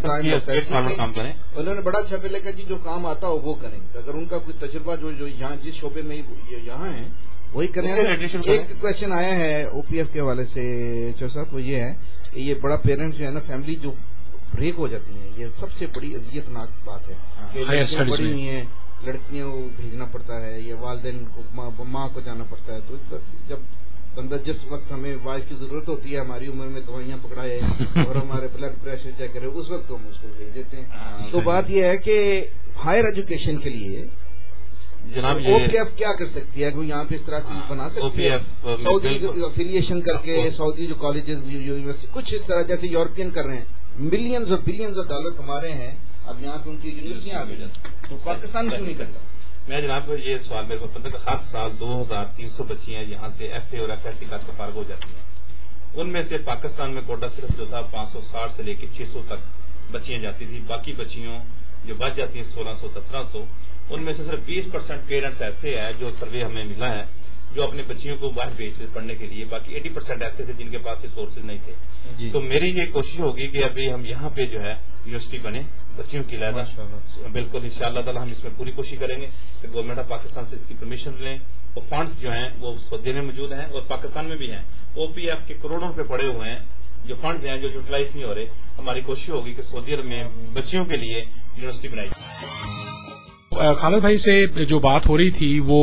انہوں نے بڑا اچھا پہلے کا جی جو کام آتا ہو وہ کریں, اگر ان کا کوئی تجربہ جو جو یہاں جس شعبے میں یہاں ہے وہی کریں. ایک کوشچن آیا ہے او پی ایف کے حوالے سے چور صاحب, وہ یہ ہے کہ یہ بڑا پیرنٹس جو ہے نا, فیملی جو بریک ہو جاتی ہیں, یہ سب سے بڑی اذیت ناک بات ہے کہ لڑکیاں بڑی ہوئی ہیں, لڑکیوں کو بھیجنا پڑتا ہے, یا والدین کو ماں کو جانا پڑتا ہے. تو جب بندہ جس وقت ہمیں وائف کی ضرورت ہوتی ہے, ہماری عمر میں دوائیاں پکڑائے اور ہمارے بلڈ پریشر چیک کرے, اس وقت ہم اس کو بھیج دیتے ہیں. تو بات یہ ہے کہ ہائر ایجوکیشن کے لیے جناب او پی ایف کیا کر سکتی ہے, کوئی یہاں پہ اس طرح کی بنا سکتی ہے, سعودی افیلیشن کر کے سعودی جو کالجز یونیورسٹی کچھ اس طرح جیسے یورپین کر رہے ہیں, ملینز اور بلینز آف ڈالر کما رہے ہیں, اب یہاں پہ ان کی یونیورسٹیاں آگے جاتی, تو پاکستان کیوں نہیں کرتا؟ میں جناب یہ سوال میرے کو پتہ کہ ہر سال دو ہزار تین سو بچیاں یہاں سے ایف اے اور ایف ایل ٹی کا فارغ ہو جاتی ہیں. ان میں سے پاکستان میں کوٹا صرف جو تھا پانچ سو ساٹھ سے لے کے چھ سو تک بچیاں جاتی تھی. باقی بچیوں جو بچ جاتی ہیں سولہ سو سترہ سو, ان میں سے صرف بیس پرسینٹ پیرنٹس ایسے ہیں جو سروے ہمیں ملا ہے جو اپنے بچیوں کو باہر بھیجتے پڑھنے کے لیے, باقی ایٹی پرسینٹ ایسے تھے جن کے پاس ریسورسز نہیں تھے. جی. تو میری یہ کوشش ہوگی کہ ابھی ہم یہاں پہ جو ہے یونیورسٹی بنے بچیوں کی علیحدہ, بالکل ان شاء اللہ تعالیٰ ہم اس میں پوری کوشش کریں گے کہ گورنمنٹ آف پاکستان سے اس کی پرمیشن لیں, اور فنڈس جو ہیں وہ سعودی میں موجود ہیں اور پاکستان میں بھی ہیں. او پی ایف کے کروڑوں روپے پڑے ہوئے ہیں جو فنڈز ہیں جو یوٹیلائز نہیں ہو رہے. ہماری کوشش ہوگی کہ سعودی عرب میں بچیوں کے لیے یونیورسٹی بنائی جائے. خالد بھائی سے جو بات ہو رہی تھی وہ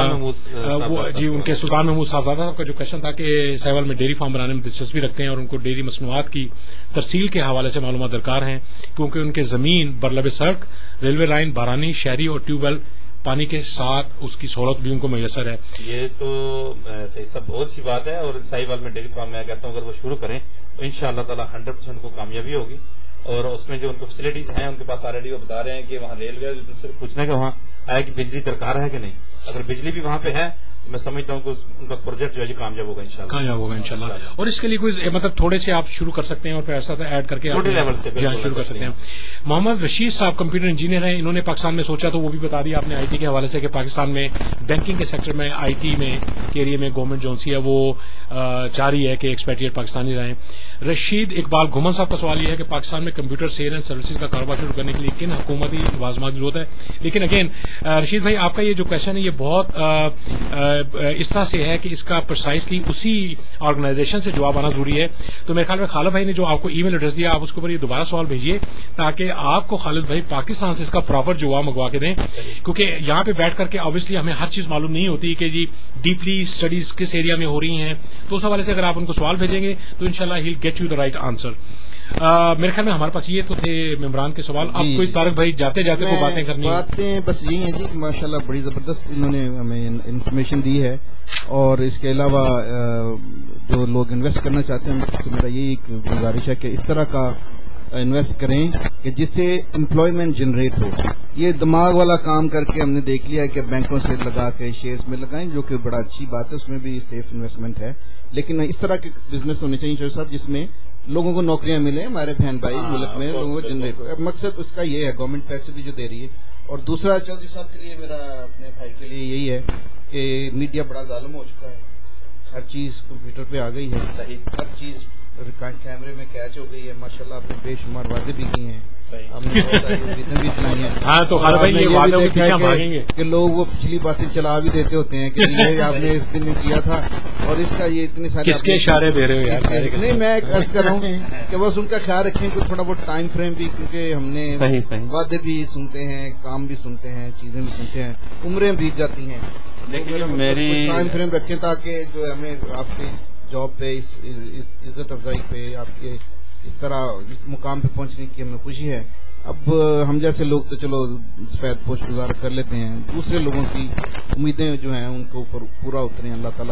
جی ان کے سلطان محمود صاحبزادہ صاحب کا جو کوشچن تھا کہ سہیوال میں ڈیری فارم بنانے میں دلچسپی رکھتے ہیں اور ان کو ڈیری مصنوعات کی ترسیل کے حوالے سے معلومات درکار ہیں, کیونکہ ان کے زمین برلب سڑک, ریلوے لائن, بارانی, شہری اور ٹیوب ویل پانی کے ساتھ اس کی سہولت بھی ان کو میسر ہے. یہ تو صحیح سب بہت سی بات ہے, اور سہیوال میں ڈیری فارم میں کہتا ہوں اگر وہ شروع کریں تو ان شاء اللہ تعالیٰ ہنڈریڈ پرسینٹ کو کامیابی ہوگی. اور اس میں جو ان کو فیسلٹیز ہیں ان کے پاس آلریڈی وہ بتا رہے ہیں کہ وہاں ریلوے صرف پوچھنا کہ وہاں آئے کہ بجلی درکار ہے کہ نہیں. اگر بجلی بھی وہاں پہ ہے تو میں سمجھتا ہوں کہ ان کا پروجیکٹ جو ہے کامیاب ہوگا انشاءاللہ. کامیاب ہوگا انشاءاللہ. اور اس کے لیے کوئی مطلب تھوڑے سے آپ شروع کر سکتے ہیں اور پھر ایسا ایڈ کر کے چھوٹے لیول سے شروع کر سکتے ہیں. محمد رشید صاحب کمپیوٹر انجینئر ہیں, انہوں نے پاکستان میں سوچا تو وہ بھی بتا دیا آپ نے آئی ٹی کے حوالے سے کہ پاکستان میں بینکنگ کے سیکٹر میں آئی ٹی میں کے ایریے میں گورنمنٹ جو سی ہے وہ چاہ رہی ہے کہ ایکسپیٹریٹ پاکستانی رہیں. رشید اقبال گھومن صاحب کا سوال یہ ہے کہ پاکستان میں کمپیوٹر سیل اینڈ سروسز کا کاروبار شروع کرنے کے لیے کن حکومتی لوازمات کی ضرورت ہے. لیکن اگین رشید بھائی آپ کا یہ جو کوشچن ہے یہ بہت اس طرح سے ہے کہ اس کا پرسائزلی اسی آرگنائزیشن سے جواب آنا ضروری ہے. تو میرے خیال میں خالد بھائی نے جو آپ کو ای میل ایڈریس دیا آپ اس کے اوپر یہ دوبارہ سوال بھیجیے تاکہ آپ کو خالد بھائی پاکستان سے اس کا پراپر جواب منگوا کے دیں, کیونکہ یہاں پہ بیٹھ کر کے آبویسلی ہمیں ہر چیز معلوم نہیں ہوتی کہ جی ڈیپلی اسٹڈیز کس ایریا میں ہو رہی ہیں. تو اس حوالے سے اگر آپ ان کو سوال بھیجیں گے تو انشاءاللہ he will get you the right answer. میرے خیال میں ہمارے پاس یہ تو تھے ممبران کے سوال. اب کوئی طارق بھائی جاتے جاتے کوئی باتیں کرنی باتیں بس یہی ہیں جی کہ ماشاءاللہ بڑی زبردست انہوں نے ہمیں انفارمیشن دی ہے, اور اس کے علاوہ جو لوگ انویسٹ کرنا چاہتے ہیں تو میرا یہی ایک گزارش ہے کہ اس طرح کا انویسٹ کریں کہ جس سے امپلائمنٹ جنریٹ ہو. یہ دماغ والا کام کر کے ہم نے دیکھ لیا ہے کہ بینکوں سے لگا کے شیئرز میں لگائیں, جو کہ بڑا اچھی بات ہے, اس میں بھی سیف انویسٹمنٹ ہے, لیکن اس طرح کے بزنس ہونے چاہیے شاہ صاحب جس میں لوگوں کو نوکریاں ملیں, ہمارے بہن بھائی ملک میں لوگوں کو جنریٹ ہو. مقصد اس کا یہ ہے, گورنمنٹ پیسے بھی جو دے رہی ہے. اور دوسرا چودھری صاحب کے لیے میرا اپنے بھائی کے لیے یہی ہے کہ میڈیا بڑا ظالم ہو چکا ہے, ہر چیز کمپیوٹر پہ آ گئی ہے, صحیح ہر چیز کیمرے میں کیچ ہو گئی ہے. ماشاءاللہ آپ نے بے شمار وعدے بھی کیے ہیں, ہم نے بہت ساری امیدیں بھی دلائی ہیں. ہاں تو خالد بھائی یہ وعدوں کے پیچھے بھاگیں گے کہ لوگ وہ پچھلی باتیں چلا بھی دیتے ہوتے ہیں کہ یہ آپ نے اس دن میں کیا تھا اور اس کا یہ اتنے سارے کس کے اشارے دے رہے ہو یار. نہیں میں عرض کر رہا ہوں کہ بس ان کا خیال رکھیں کہ تھوڑا بہت ٹائم فریم بھی, کیونکہ ہم نے وعدے بھی سنتے ہیں, کام بھی سنتے ہیں, چیزیں بھی سنتے ہیں, عمریں بیت جاتی ہیں. لیکن میری ٹائم فریم رکھیں تاکہ جو ہمیں آپ کی جاب پہ اس عزت افزائی پہ آپ کے اس طرح اس مقام پہ پہنچنے کی ہمیں خوشی ہے. اب ہم جیسے لوگ تو چلو سفید پوش گزار کر لیتے ہیں, دوسرے لوگوں کی امیدیں جو ہیں ان کو اوپر پورا اتریں. اللہ تعالیٰ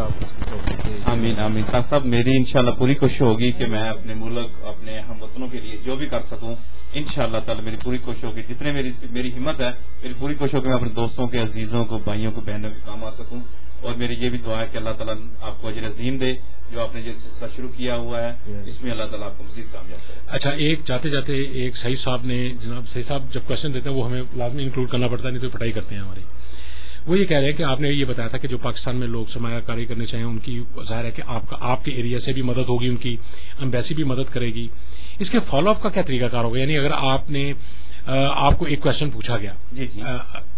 آمین آمین. صاحب میری انشاءاللہ پوری کوشش ہوگی کہ میں اپنے ملک اپنے ہم وطنوں کے لیے جو بھی کر سکوں, انشاءاللہ تعالیٰ میری پوری کوشش ہوگی, جتنے میری میری ہمت ہے میری پوری کوشش ہوگی میں اپنے دوستوں کے, عزیزوں کو, بھائیوں کو, بہنوں کے کام آ سکوں. اور میری یہ بھی دعا ہے کہ اللہ تعالیٰ آپ کو اجر عظیم دے, جو آپ نے یہ سلسلہ شروع کیا ہوا ہے اس میں اللہ تعالیٰ آپ کو مزید کامیاب کرے. اچھا ایک جاتے جاتے ایک سعید صاحب نے, جناب سعید صاحب جب کوشچن دیتے ہیں وہ ہمیں لازمی انکلوڈ کرنا پڑتا ہے, نہیں تو پٹائی کرتے ہیں ہماری. وہ یہ کہہ رہے ہیں کہ آپ نے یہ بتایا تھا کہ جو پاکستان میں لوگ سرمایہ کاری کرنے چاہیں ان کی ظاہر ہے کہ آپ کا آپ کے ایریا سے بھی مدد ہوگی, ان کی امبیسی بھی مدد کرے گی. اس کے فالو اپ کا کیا طریقہ کار ہوگا؟ یعنی اگر آپ نے آپ کو ایک کوشچن پوچھا گیا جی جی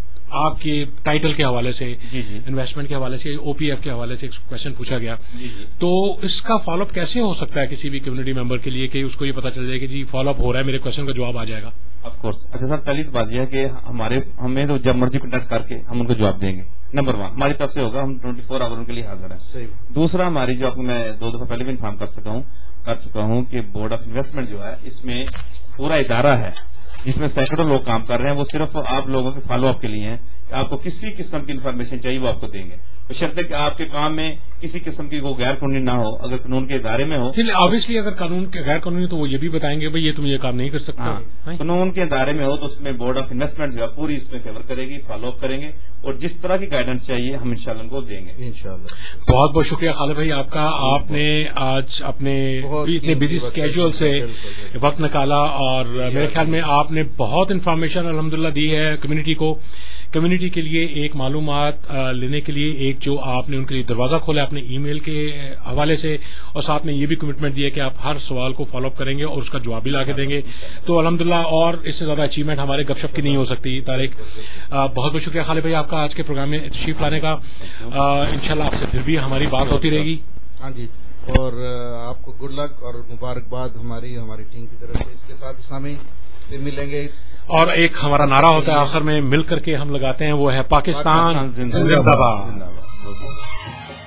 آپ کے ٹائٹل کے حوالے سے, جی جی انویسٹمنٹ کے حوالے سے, او پی ایف کے حوالے سے ایک کوشچن پوچھا گیا, جی جی تو اس کا فالو اپ کیسے ہو سکتا ہے کسی بھی کمیونٹی ممبر کے لیے کہ اس کو یہ پتا چل جائے کہ جی فالو اپ ہو رہا ہے, میرے کوشچن کا جواب آ جائے گا؟ Of course. اچھا سر پہلی تو بات یہ ہے کہ ہمارے ہمیں تو جب مرضی کنٹیکٹ کر کے ہم ان کو جواب دیں گے. نمبر ون ہماری طرف سے ہوگا, ہم ٹوئنٹی فور آور ان کے لیے حاضر ہیں. دوسرا ہماری جو آپ کو میں دو دفعہ پہلے بھی انفارم کر سکا ہوں کر چکا ہوں کہ بورڈ آف انویسٹمنٹ جو ہے اس میں پورا ادارہ ہے جس میں سینکڑوں لوگ کام کر رہے ہیں. وہ صرف آپ لوگوں کے فالو اپ کے لیے ہیں. آپ کو کسی قسم کی انفارمیشن چاہیے وہ آپ کو دیں گے, بشرطے کہ آپ کے کام میں کسی قسم کی کوئی غیر قانونی نہ ہو. اگر قانون کے ادارے میں ہو, آبویسلی اگر قانون کے غیر قانونی تو وہ یہ بھی بتائیں گے بھائی یہ تم یہ کام نہیں کر سکتے. قانون کے ادارے میں ہو تو اس میں بورڈ آف انویسٹمنٹ جو ہے پوری اس میں فیور کرے گی, فالو اپ کریں گے, اور جس طرح کی گائیڈنس چاہیے ہم انشاءاللہ ان کو دیں گے انشاءاللہ. بہت بہت شکریہ خالد بھائی آپ کا. آپ نے آج اپنے اتنے بزی اسکیجول سے وقت نکالا, اور میرے خیال میں آپ نے بہت انفارمیشن الحمدللہ دی ہے کمیونٹی کو. کمیونٹی کے لیے ایک معلومات لینے کے لیے ایک جو آپ نے ان کے لیے دروازہ کھولا اپنے ای میل کے حوالے سے, اور ساتھ میں یہ بھی کمٹمنٹ دی ہے کہ آپ ہر سوال کو فالو اپ کریں گے اور اس کا جواب بھی لا کے دیں گے. تو الحمدللہ اور اس سے زیادہ اچیومنٹ ہمارے گپ شپ کی نہیں ہو سکتی. طارق بہت بہت شکریہ خالد بھائی آپ کا آج کے پروگرام میں تشریف لانے کا. انشاءاللہ آپ سے پھر بھی ہماری بات ہوتی رہے گی. ہاں جی, اور آپ کو گڈ لک اور مبارکباد ہماری ہماری ٹیم کی طرف سے. اس کے ساتھ سامنے پھر ملیں گے. اور ایک ہمارا نعرہ ہوتا ہے آخر میں مل کر کے ہم لگاتے ہیں, وہ ہے پاکستان زندہ باد.